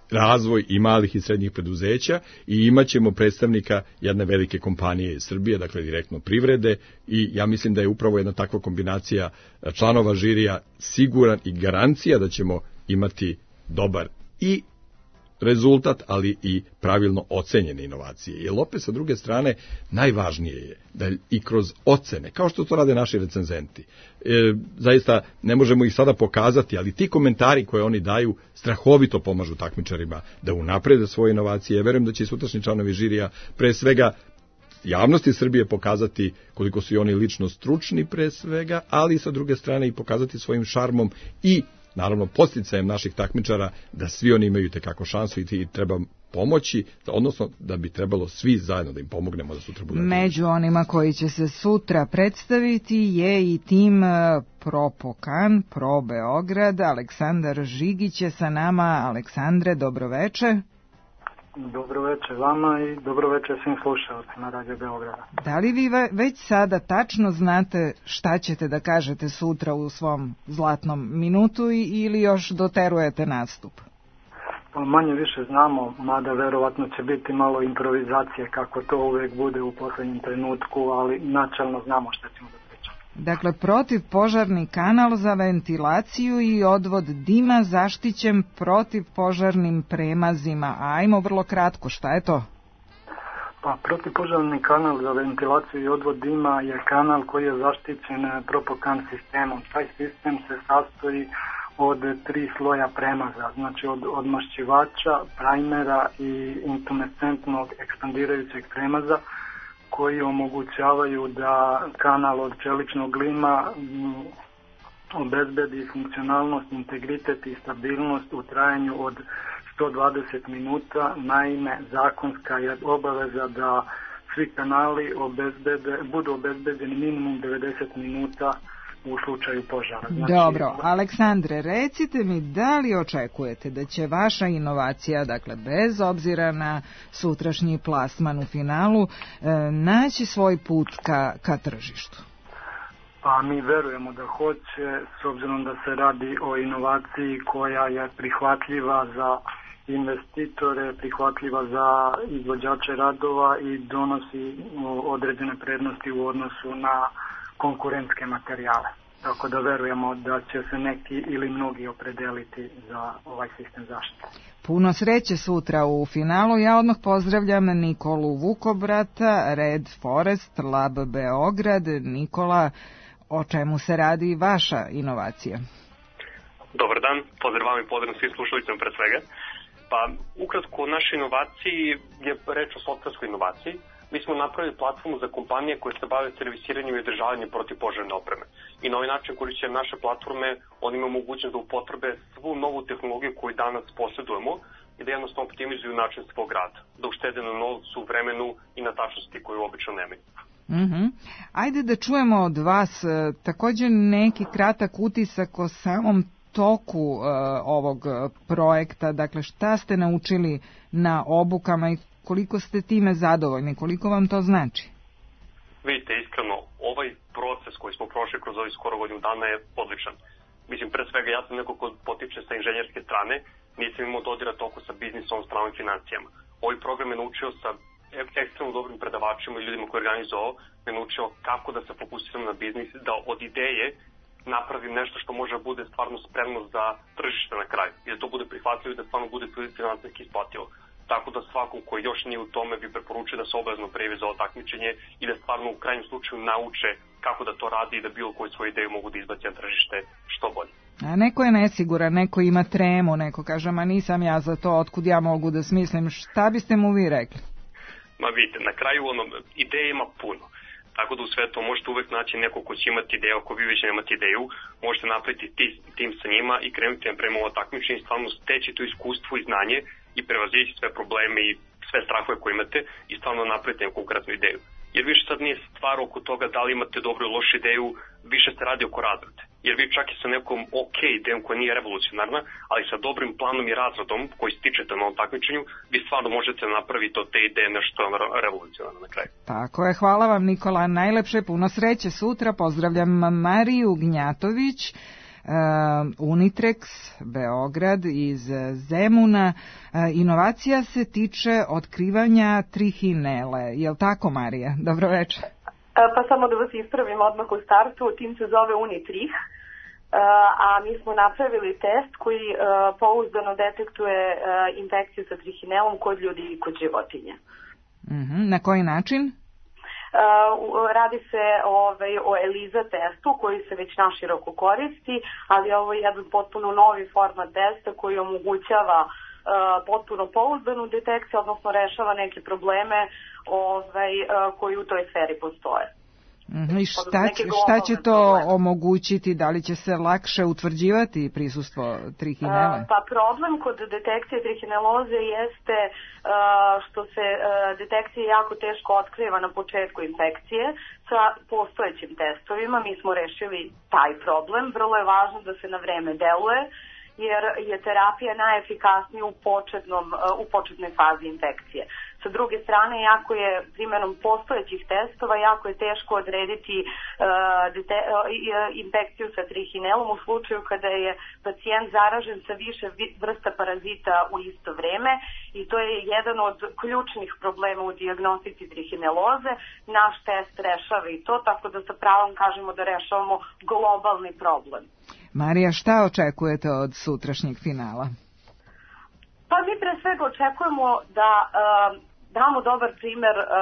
Speaker 18: razvoj i malih i srednjih preduzeća i imat ćemo predstavnika jedne velike kompanije iz Srbije, dakle direktno privrede, i ja mislim da je upravo jedna takva kombinacija članova žirija siguran i garancija da ćemo imati dobar i rezultat, ali i pravilno ocenjene inovacije. Jer opet sa druge strane najvažnije je da i kroz ocene, kao što to rade naši recenzenti, e, zaista ne možemo ih sada pokazati, ali ti komentari koje oni daju strahovito pomažu takmičarima da unaprede svoje inovacije. Ja verujem da će i sutrašnji članovi žirija pre svega javnosti Srbije pokazati koliko su i oni lično stručni pre svega, ali sa druge strane i pokazati svojim šarmom i naravno podsticajem naših takmičara da svi oni imaju tekako šansu i ti treba pomoći, odnosno da bi trebalo svi zajedno da im pomognemo da sutra bude.
Speaker 1: Među onima koji će se sutra predstaviti je i tim Propokan, Pro Beograd. Aleksandar Žigić je sa nama. Aleksandre, dobroveče.
Speaker 2: Dobro večer vama i dobro večer svim slušalcima Radio Beograda.
Speaker 1: Da li vi već sada tačno znate šta ćete da kažete sutra u svom zlatnom minutu ili još doterujete nastup?
Speaker 2: Pa manje više znamo, mada verovatno će biti malo improvizacije kako to uvek bude u poslednjem trenutku, ali načelno znamo šta ćemo da pričamo.
Speaker 1: Dakle, protivpožarni kanal za ventilaciju i odvod dima zaštićen protivpožarnim premazima. Ajmo vrlo kratko, šta je to?
Speaker 2: Pa, protivpožarni kanal za ventilaciju i odvod dima je kanal koji je zaštićen Propokan sistemom. Taj sistem se sastoji od tri sloja premaza, znači od odmašćivača, prajmera i intumescentnog ekspandirajućeg premaza, koji omogućavaju da kanal od čeličnog glima obezbedi funkcionalnost, integritet i stabilnost u trajanju od sto dvadeset minuta. Naime, zakonska je obaveza da svi kanali obezbede, budu obezbeđeni minimum devedeset minuta u slučaju požara.
Speaker 1: Znači, dobro, Aleksandre, recite mi da li očekujete da će vaša inovacija, dakle bez obzira na sutrašnji plasman u finalu, e, naći svoj put ka, ka tržištu?
Speaker 2: Pa mi verujemo da hoće, s obzirom da se radi o inovaciji koja je prihvatljiva za investitore, prihvatljiva za izvođače radova i donosi određene prednosti u odnosu na konkurentske materijale. Tako da verujemo da će se neki ili mnogi opredeliti za ovaj sistem zaštite.
Speaker 1: Puno sreće sutra u finalu. Ja odmah pozdravljam Nikolu Vukobrata, Red Forest Lab Beograd. Nikola, o čemu se radi vaša inovacija?
Speaker 7: Dobar dan, pozdrav vam i pozdrav svim slušalicama pre svega. Pa, ukratko, o našoj inovaciji je reč o softverskoj inovaciji. Mi smo napravili platformu za kompanije koje se bave servisiranjem i održavanjem protivpožarne opreme. I na ovaj način korišćenjem naše platforme oni imaju mogućnost da upotrebe svu novu tehnologiju koju danas posjedujemo i da jednostavno optimizuju način svog rada, da uštede na novcu, vremenu i na tačnosti koju obično nemaju.
Speaker 1: Mm-hmm. Ajde da čujemo od vas također neki kratak utisak o samom toku uh, ovog projekta, dakle šta ste naučili na obukama i koliko ste time zadovoljni, koliko vam to znači?
Speaker 7: Vidite, iskreno, ovaj proces koji smo prošli kroz ovih skoro godinu dana je odličan. Mislim, pre svega, ja sam neko ko potiče sa inženjerske strane, nisam imao dodira toliko sa biznisom, stranom i financijama. Ovaj program je naučio sa ekstremno dobrim predavačima i ljudima koji je organizovao, me naučio kako da se fokusiram na biznis, da od ideje napravim nešto što može bude stvarno spremno za tržište na kraju i da to bude prihvatljivo i da stvarno bude finansijski isplativo. Tako da svakom koji još nije u tome bi preporučio da se obavezno prijavi za ovo takmičenje i da stvarno u krajnjem slučaju nauče kako da to radi i da bilo koju svoju ideju mogu da izbaci na tržište što bolje.
Speaker 1: A neko je nesiguran, neko ima tremu, neko kaže, ma nisam ja za to, otkud ja mogu da smislim, šta biste mu vi rekli?
Speaker 7: Ma vidite, na kraju ono, ideje ima puno. Tako da u sve to možete uvek naći neko ko će imati ideju, ako vi već nemate ideju, možete napraviti tim sa njima i krenuti prema ovo takmičenje i stvarno steći to iskustvo i znanje i prevazići sve probleme i sve strahove koje imate i stvarno napraviti neku konkretnu ideju. Jer više sad nije stvar oko toga da li imate dobru ili lošu ideju, više se radi oko razrade. Jer vi čak i sa nekom ok idejom koja nije revolucionarna, ali sa dobrim planom i razradom koji stičete na ovom takmičenju, vi stvarno možete napraviti od te ideje nešto revolucionarno na kraju.
Speaker 1: Tako je, hvala vam Nikola, najlepše, puno sreće sutra, pozdravljam Mariju Gnjatović, Unitrex Beograd iz Zemuna. Inovacija se tiče otkrivanja trihinele. Je li tako, Marija? Dobro večer.
Speaker 23: Pa samo da vas ispravim odmah u startu, tim se zove Unitrih, a mi smo napravili test koji pouzdano detektuje infekciju sa trihinelom kod ljudi i kod životinje.
Speaker 1: Uh-huh. Na koji način?
Speaker 23: Radi se ovaj, o ELISA testu koji se već naširoko koristi, ali ovo je jedan potpuno novi format testa koji omogućava uh, potpuno pouzdanu detekciju, odnosno rešava neke probleme ovaj, uh, koji u toj sferi postoje.
Speaker 1: Mm-hmm. I šta, šta će to probleme. omogućiti? Da li će se lakše utvrđivati prisustvo trihinele?
Speaker 23: Uh, pa problem kod detekcije trihineloze jeste uh, što se uh, detekcija jako teško otkriva na početku infekcije sa postojećim testovima. Mi smo rešili taj problem. Vrlo je važno da se na vreme deluje, jer je terapija najefikasnija u, početnom, u početnoj fazi infekcije. Sa druge strane, jako je primjenom postojećih testova, jako je teško odrediti uh, dete, uh, infekciju sa trihinelom u slučaju kada je pacijent zaražen sa više vrsta parazita u isto vreme i to je jedan od ključnih problema u dijagnostici trihineloze. Naš test rešava i to, tako da sa pravom kažemo da rešavamo globalni problem.
Speaker 1: Marija, šta očekujete od sutrašnjeg finala?
Speaker 23: Pa mi pre svega očekujemo da uh, damo dobar primer uh,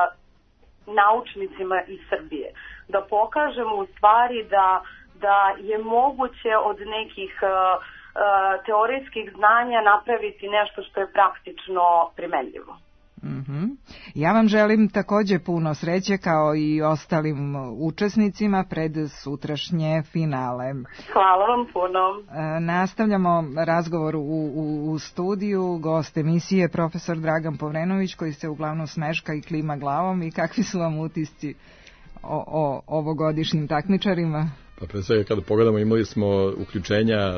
Speaker 23: naučnicima iz Srbije. Da pokažemo u stvari da, da je moguće od nekih uh, uh, teorijskih znanja napraviti nešto što je praktično primenljivo.
Speaker 1: Mm-hmm. Ja vam želim takođe puno sreće kao i ostalim učesnicima pred sutrašnje finale.
Speaker 23: Hvala vam puno.
Speaker 1: E, nastavljamo razgovor u, u, u studiju. Gost emisije profesor Dragan Povrenović koji se uglavnom smeška i klima glavom. I kakvi su vam utisci o, o ovogodišnjim takmičarima?
Speaker 18: Pa pre svega kada pogledamo imali smo uključenja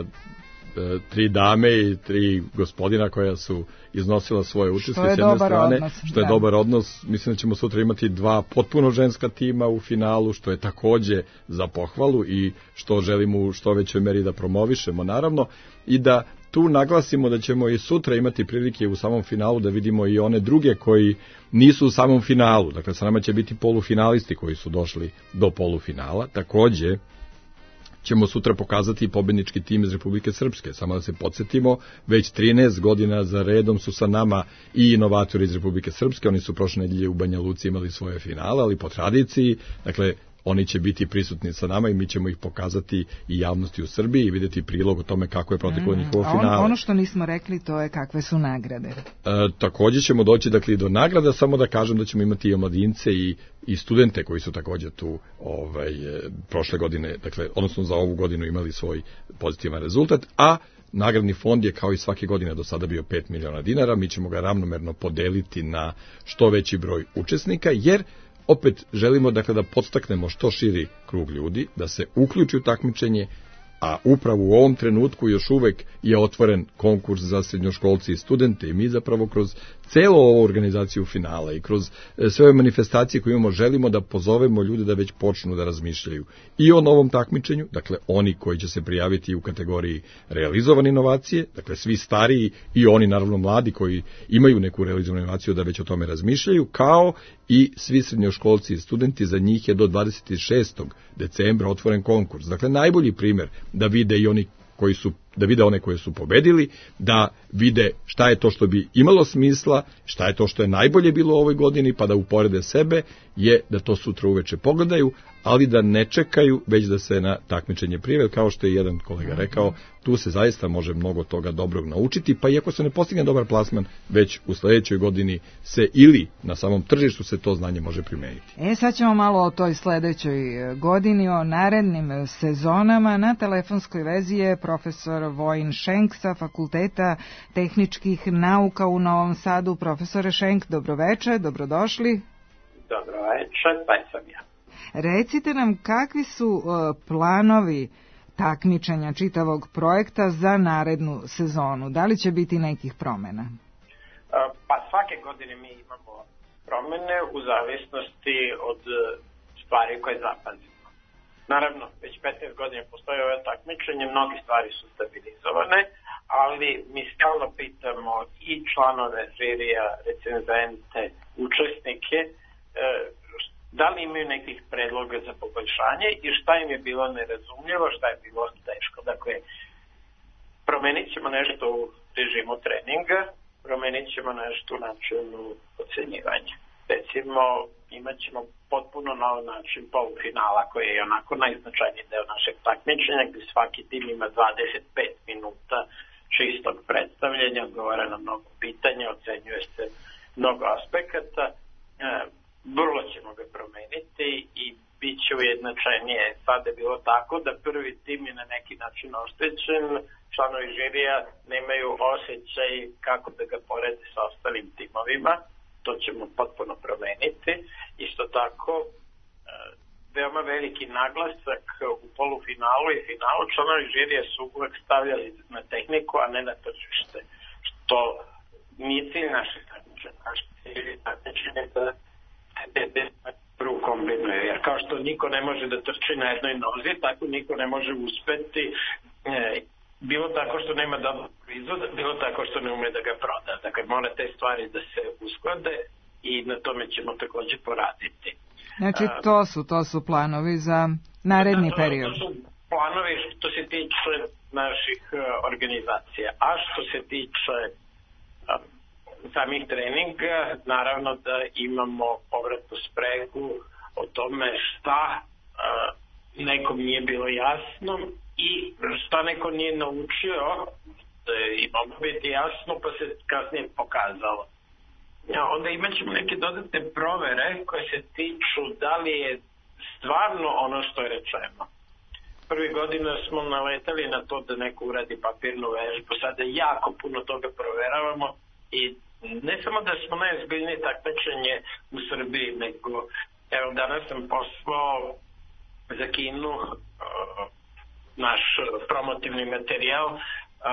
Speaker 18: tri dame i tri gospodina koja su iznosila svoje učeske s jedne strane,
Speaker 1: odnos,
Speaker 18: što je
Speaker 1: da.
Speaker 18: dobar odnos. Mislim da ćemo sutra imati dva potpuno ženska tima u finalu, što je takođe za pohvalu i što želimo u što većoj meri da promovišemo, naravno, i da tu naglasimo da ćemo i sutra imati prilike u samom finalu da vidimo i one druge koji nisu u samom finalu. Dakle, sa nama će biti polufinalisti koji su došli do polufinala. Takođe, ćemo sutra pokazati i pobednički tim iz Republike Srpske. Samo da se podsjetimo, već trinaest godina za redom su sa nama i inovatori iz Republike Srpske. Oni su prošle nedelje u Banja Luci imali svoje finale, ali po tradiciji, dakle, oni će biti prisutni sa nama i mi ćemo ih pokazati i javnosti u Srbiji i vidjeti prilog o tome kako je proteklo mm, njihovo finale.
Speaker 1: On, ono što nismo rekli, to je kakve su nagrade.
Speaker 18: E, takođe ćemo doći dakle, do nagrada, samo da kažem da ćemo imati i omladince i, i studente koji su takođe tu ovaj, prošle godine, dakle, odnosno za ovu godinu imali svoj pozitivan rezultat, a nagradni fond je kao i svake godine do sada bio pet miliona dinara, mi ćemo ga ravnomerno podeliti na što veći broj učesnika, jer opet želimo dakle da podstaknemo što širi krug ljudi, da se uključi u takmičenje, a upravo u ovom trenutku još uvek je otvoren konkurs za srednjoškolci i studente i mi zapravo kroz celo ovu organizaciju finala i kroz sve ove manifestacije koje imamo želimo da pozovemo ljude da već počnu da razmišljaju i o novom takmičenju, dakle oni koji će se prijaviti u kategoriji realizovane inovacije, dakle svi stariji i oni naravno mladi koji imaju neku realizovanu inovaciju da već o tome razmišljaju, kao i svi srednjoškolci i studenti, za njih je do dvadeset šestog decembra otvoren konkurs. Dakle, najbolji primjer da vide i oni koji su, da vide one koje su pobedili, da vide šta je to što bi imalo smisla, šta je to što je najbolje bilo u ovoj godini, pa da uporede sebe, je da to sutra uveče pogledaju, ali da ne čekaju, već da se na takmičenje prijave, kao što je jedan kolega rekao, tu se zaista može mnogo toga dobrog naučiti, pa iako se ne postigne dobar plasman, već u sledećoj godini se ili na samom tržištu se to znanje može primeniti.
Speaker 1: E, sad ćemo malo o toj sledećoj godini, o narednim sezonama. Na telefonskoj vezi je profesor Vojin Šenk sa Fakulteta tehničkih nauka u Novom Sadu. Profesore Šenk, dobroveče, dobrodošli.
Speaker 8: Dobroveče, pa sam ja.
Speaker 1: Recite nam kakvi su uh, planovi takmičenja čitavog projekta za narednu sezonu? Da li će biti nekih promjena?
Speaker 8: Pa svake godine mi imamo promjene u zavisnosti od stvari koje zapazimo. Naravno, već petnaest godina postoje ove takmičenje, mnogi stvari su stabilizovane, ali mi stalno pitamo i članove žirija, recenzente, učesnike, da li imaju nekih predloga za poboljšanje i šta im je bilo nerazumljivo, šta je bilo teško. Dakle, promenit ćemo nešto u režimu treninga, promenit ćemo nešto u načinu ocenjivanja. Recimo, imat ćemo potpuno nov način polufinala, koji je onako najznačajniji deo našeg takmičenja, gdje svaki tim ima dvadeset pet minuta čistog predstavljanja, odgovara na mnogo pitanja, ocenjuje se mnogo aspekata. Vrlo ćemo ga promeniti i bit će ujednačenije. Sad je bilo tako da prvi tim je na neki način oštećen, članovi žirija nemaju osjećaj kako da ga porede sa ostalim timovima, to ćemo potpuno promeniti. Isto tako, veoma veliki naglasak u polufinalu i finalu članovi žirija su uvek stavljali na tehniku, a ne na tržište, što nije cilj našeg takmičenja. Naš cilj je takmičenje da prvu kombinuje, jer kao što niko ne može da trči na jednoj nozi, tako niko ne može uspeti, e, bilo tako što nema dobar proizvod, bilo tako što ne ume da ga proda. Dakle, mora te stvari da se usklade i na tome ćemo takođe poraditi.
Speaker 1: Znači, to su, to su planovi za naredni
Speaker 8: da,
Speaker 1: period.
Speaker 8: To su planovi što se tiče naših organizacija, a što se tiče samih treninga, naravno da imamo povratnu spregu o tome šta a, nekom nije bilo jasno i šta neko nije naučio, da je moglo biti jasno pa se kasnije pokazalo. Ja, onda imat ćemo neke dodatne provere koje se tiču da li je stvarno ono što je rečeno. Prvi godina smo naletali na to da neko uradi papirnu vežbu, sada jako puno toga proveravamo i ne samo da smo najozbiljnije takmičenje u Srbiji, nego evo danas sam poslao za Kinu uh, naš promotivni materijal. Uh,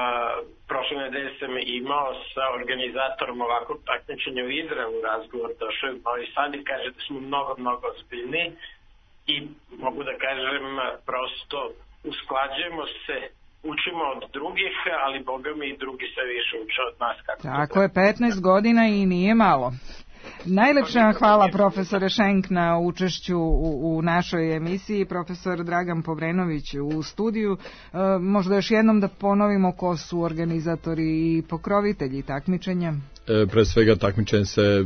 Speaker 8: prošle nedelje sam imao sa organizatorom ovakvog takmičenja u Izraelu razgovor, došao je u Novi Sad i kaže da smo mnogo, mnogo ozbiljniji i mogu da kažem prosto usklađujemo se, učimo od drugih, ali boga mi i drugi se više uče od nas. Kako
Speaker 1: Tako je, petnaest godina i nije malo. Najlepša vam hvala, profesore Šenk, na učešću u, u našoj emisiji. Profesor Dragan Povrenović u studiju. E, možda još jednom da ponovimo ko su organizatori i pokrovitelji takmičenja.
Speaker 18: E, pre svega takmičenje se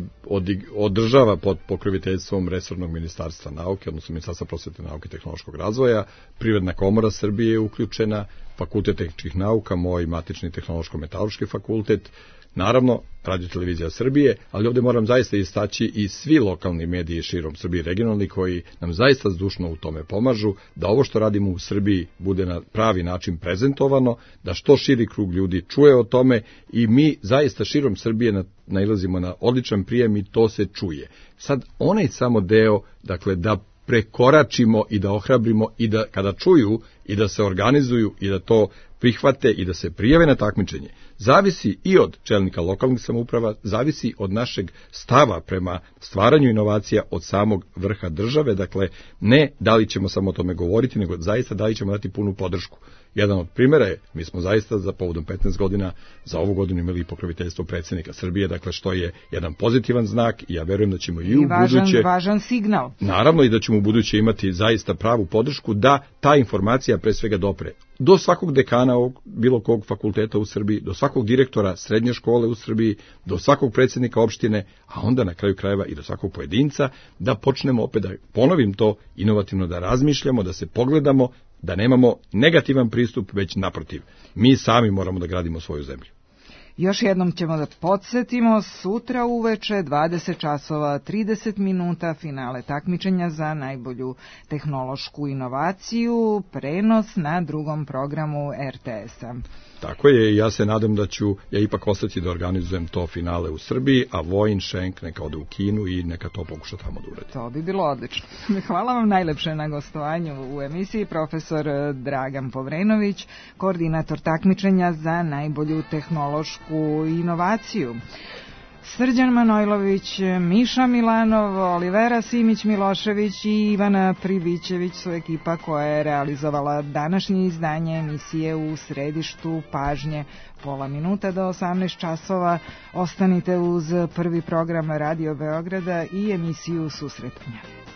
Speaker 18: održava pod pokroviteljstvom Resornog ministarstva nauke, odnosno Ministarstva prosvete, nauke i tehnološkog razvoja. Privredna komora Srbije je uključena, Fakultet tehničkih nauka, moj matični tehnološko-metaloški fakultet, naravno Radio-televizija Srbije, ali ovde moram zaista istaći i svi lokalni mediji širom Srbije regionalni koji nam zaista zdušno u tome pomažu, da ovo što radimo u Srbiji bude na pravi način prezentovano, da što širi krug ljudi čuje o tome i mi zaista širom Srbije nailazimo na odličan prijem i to se čuje. Sad, onaj samo deo, dakle, da prekoračimo i da ohrabrimo i da kada čuju i da se organizuju i da to prihvate i da se prijave na takmičenje, zavisi i od čelnika lokalnih samouprava, zavisi od našeg stava prema stvaranju inovacija od samog vrha države, dakle ne da li ćemo samo o tome govoriti, nego zaista da li ćemo dati punu podršku. Jedan od primjera je, mi smo zaista za povodom petnaest godina za ovu godinu imali pokroviteljstvo predsjednika Srbije, dakle što je jedan pozitivan znak i ja verujem da ćemo i, I u važan, buduće...
Speaker 1: važan signal.
Speaker 18: Naravno i da ćemo u buduće imati zaista pravu podršku da ta informacija pre svega dopre do svakog dekana ovog, bilo kog fakulteta u Srbiji, do svakog direktora srednje škole u Srbiji, do svakog predsjednika opštine, a onda na kraju krajeva i do svakog pojedinca, da počnemo opet da ponovim to inovativno, da razmišljamo, da se pogledamo, da nemamo negativan pristup, već naprotiv. Mi sami moramo da gradimo svoju zemlju.
Speaker 1: Još jednom ćemo da podsjetimo, sutra uveče dvadeset časova trideset minuta finale takmičenja za najbolju tehnološku inovaciju, prenos na drugom programu er te es-a.
Speaker 18: Tako je, ja se nadam da ću ja ipak ostati da organizujem to finale u Srbiji, a Vojin Šenk neka ode u Kinu i neka to pokuša tamo da uradi.
Speaker 1: To bi bilo odlično. Hvala vam najlepše na gostovanju u emisiji, profesor Dragan Povrenović, koordinator takmičenja za najbolju tehnološku inovaciju. Srđan Manojlović, Miša Milanov, Olivera Simić-Milošević i Ivana Pribićević su ekipa koja je realizovala današnje izdanje emisije U središtu pažnje. Pola minuta do osamnaest časova. Ostanite uz prvi program Radio Beograda i emisiju Susretanja.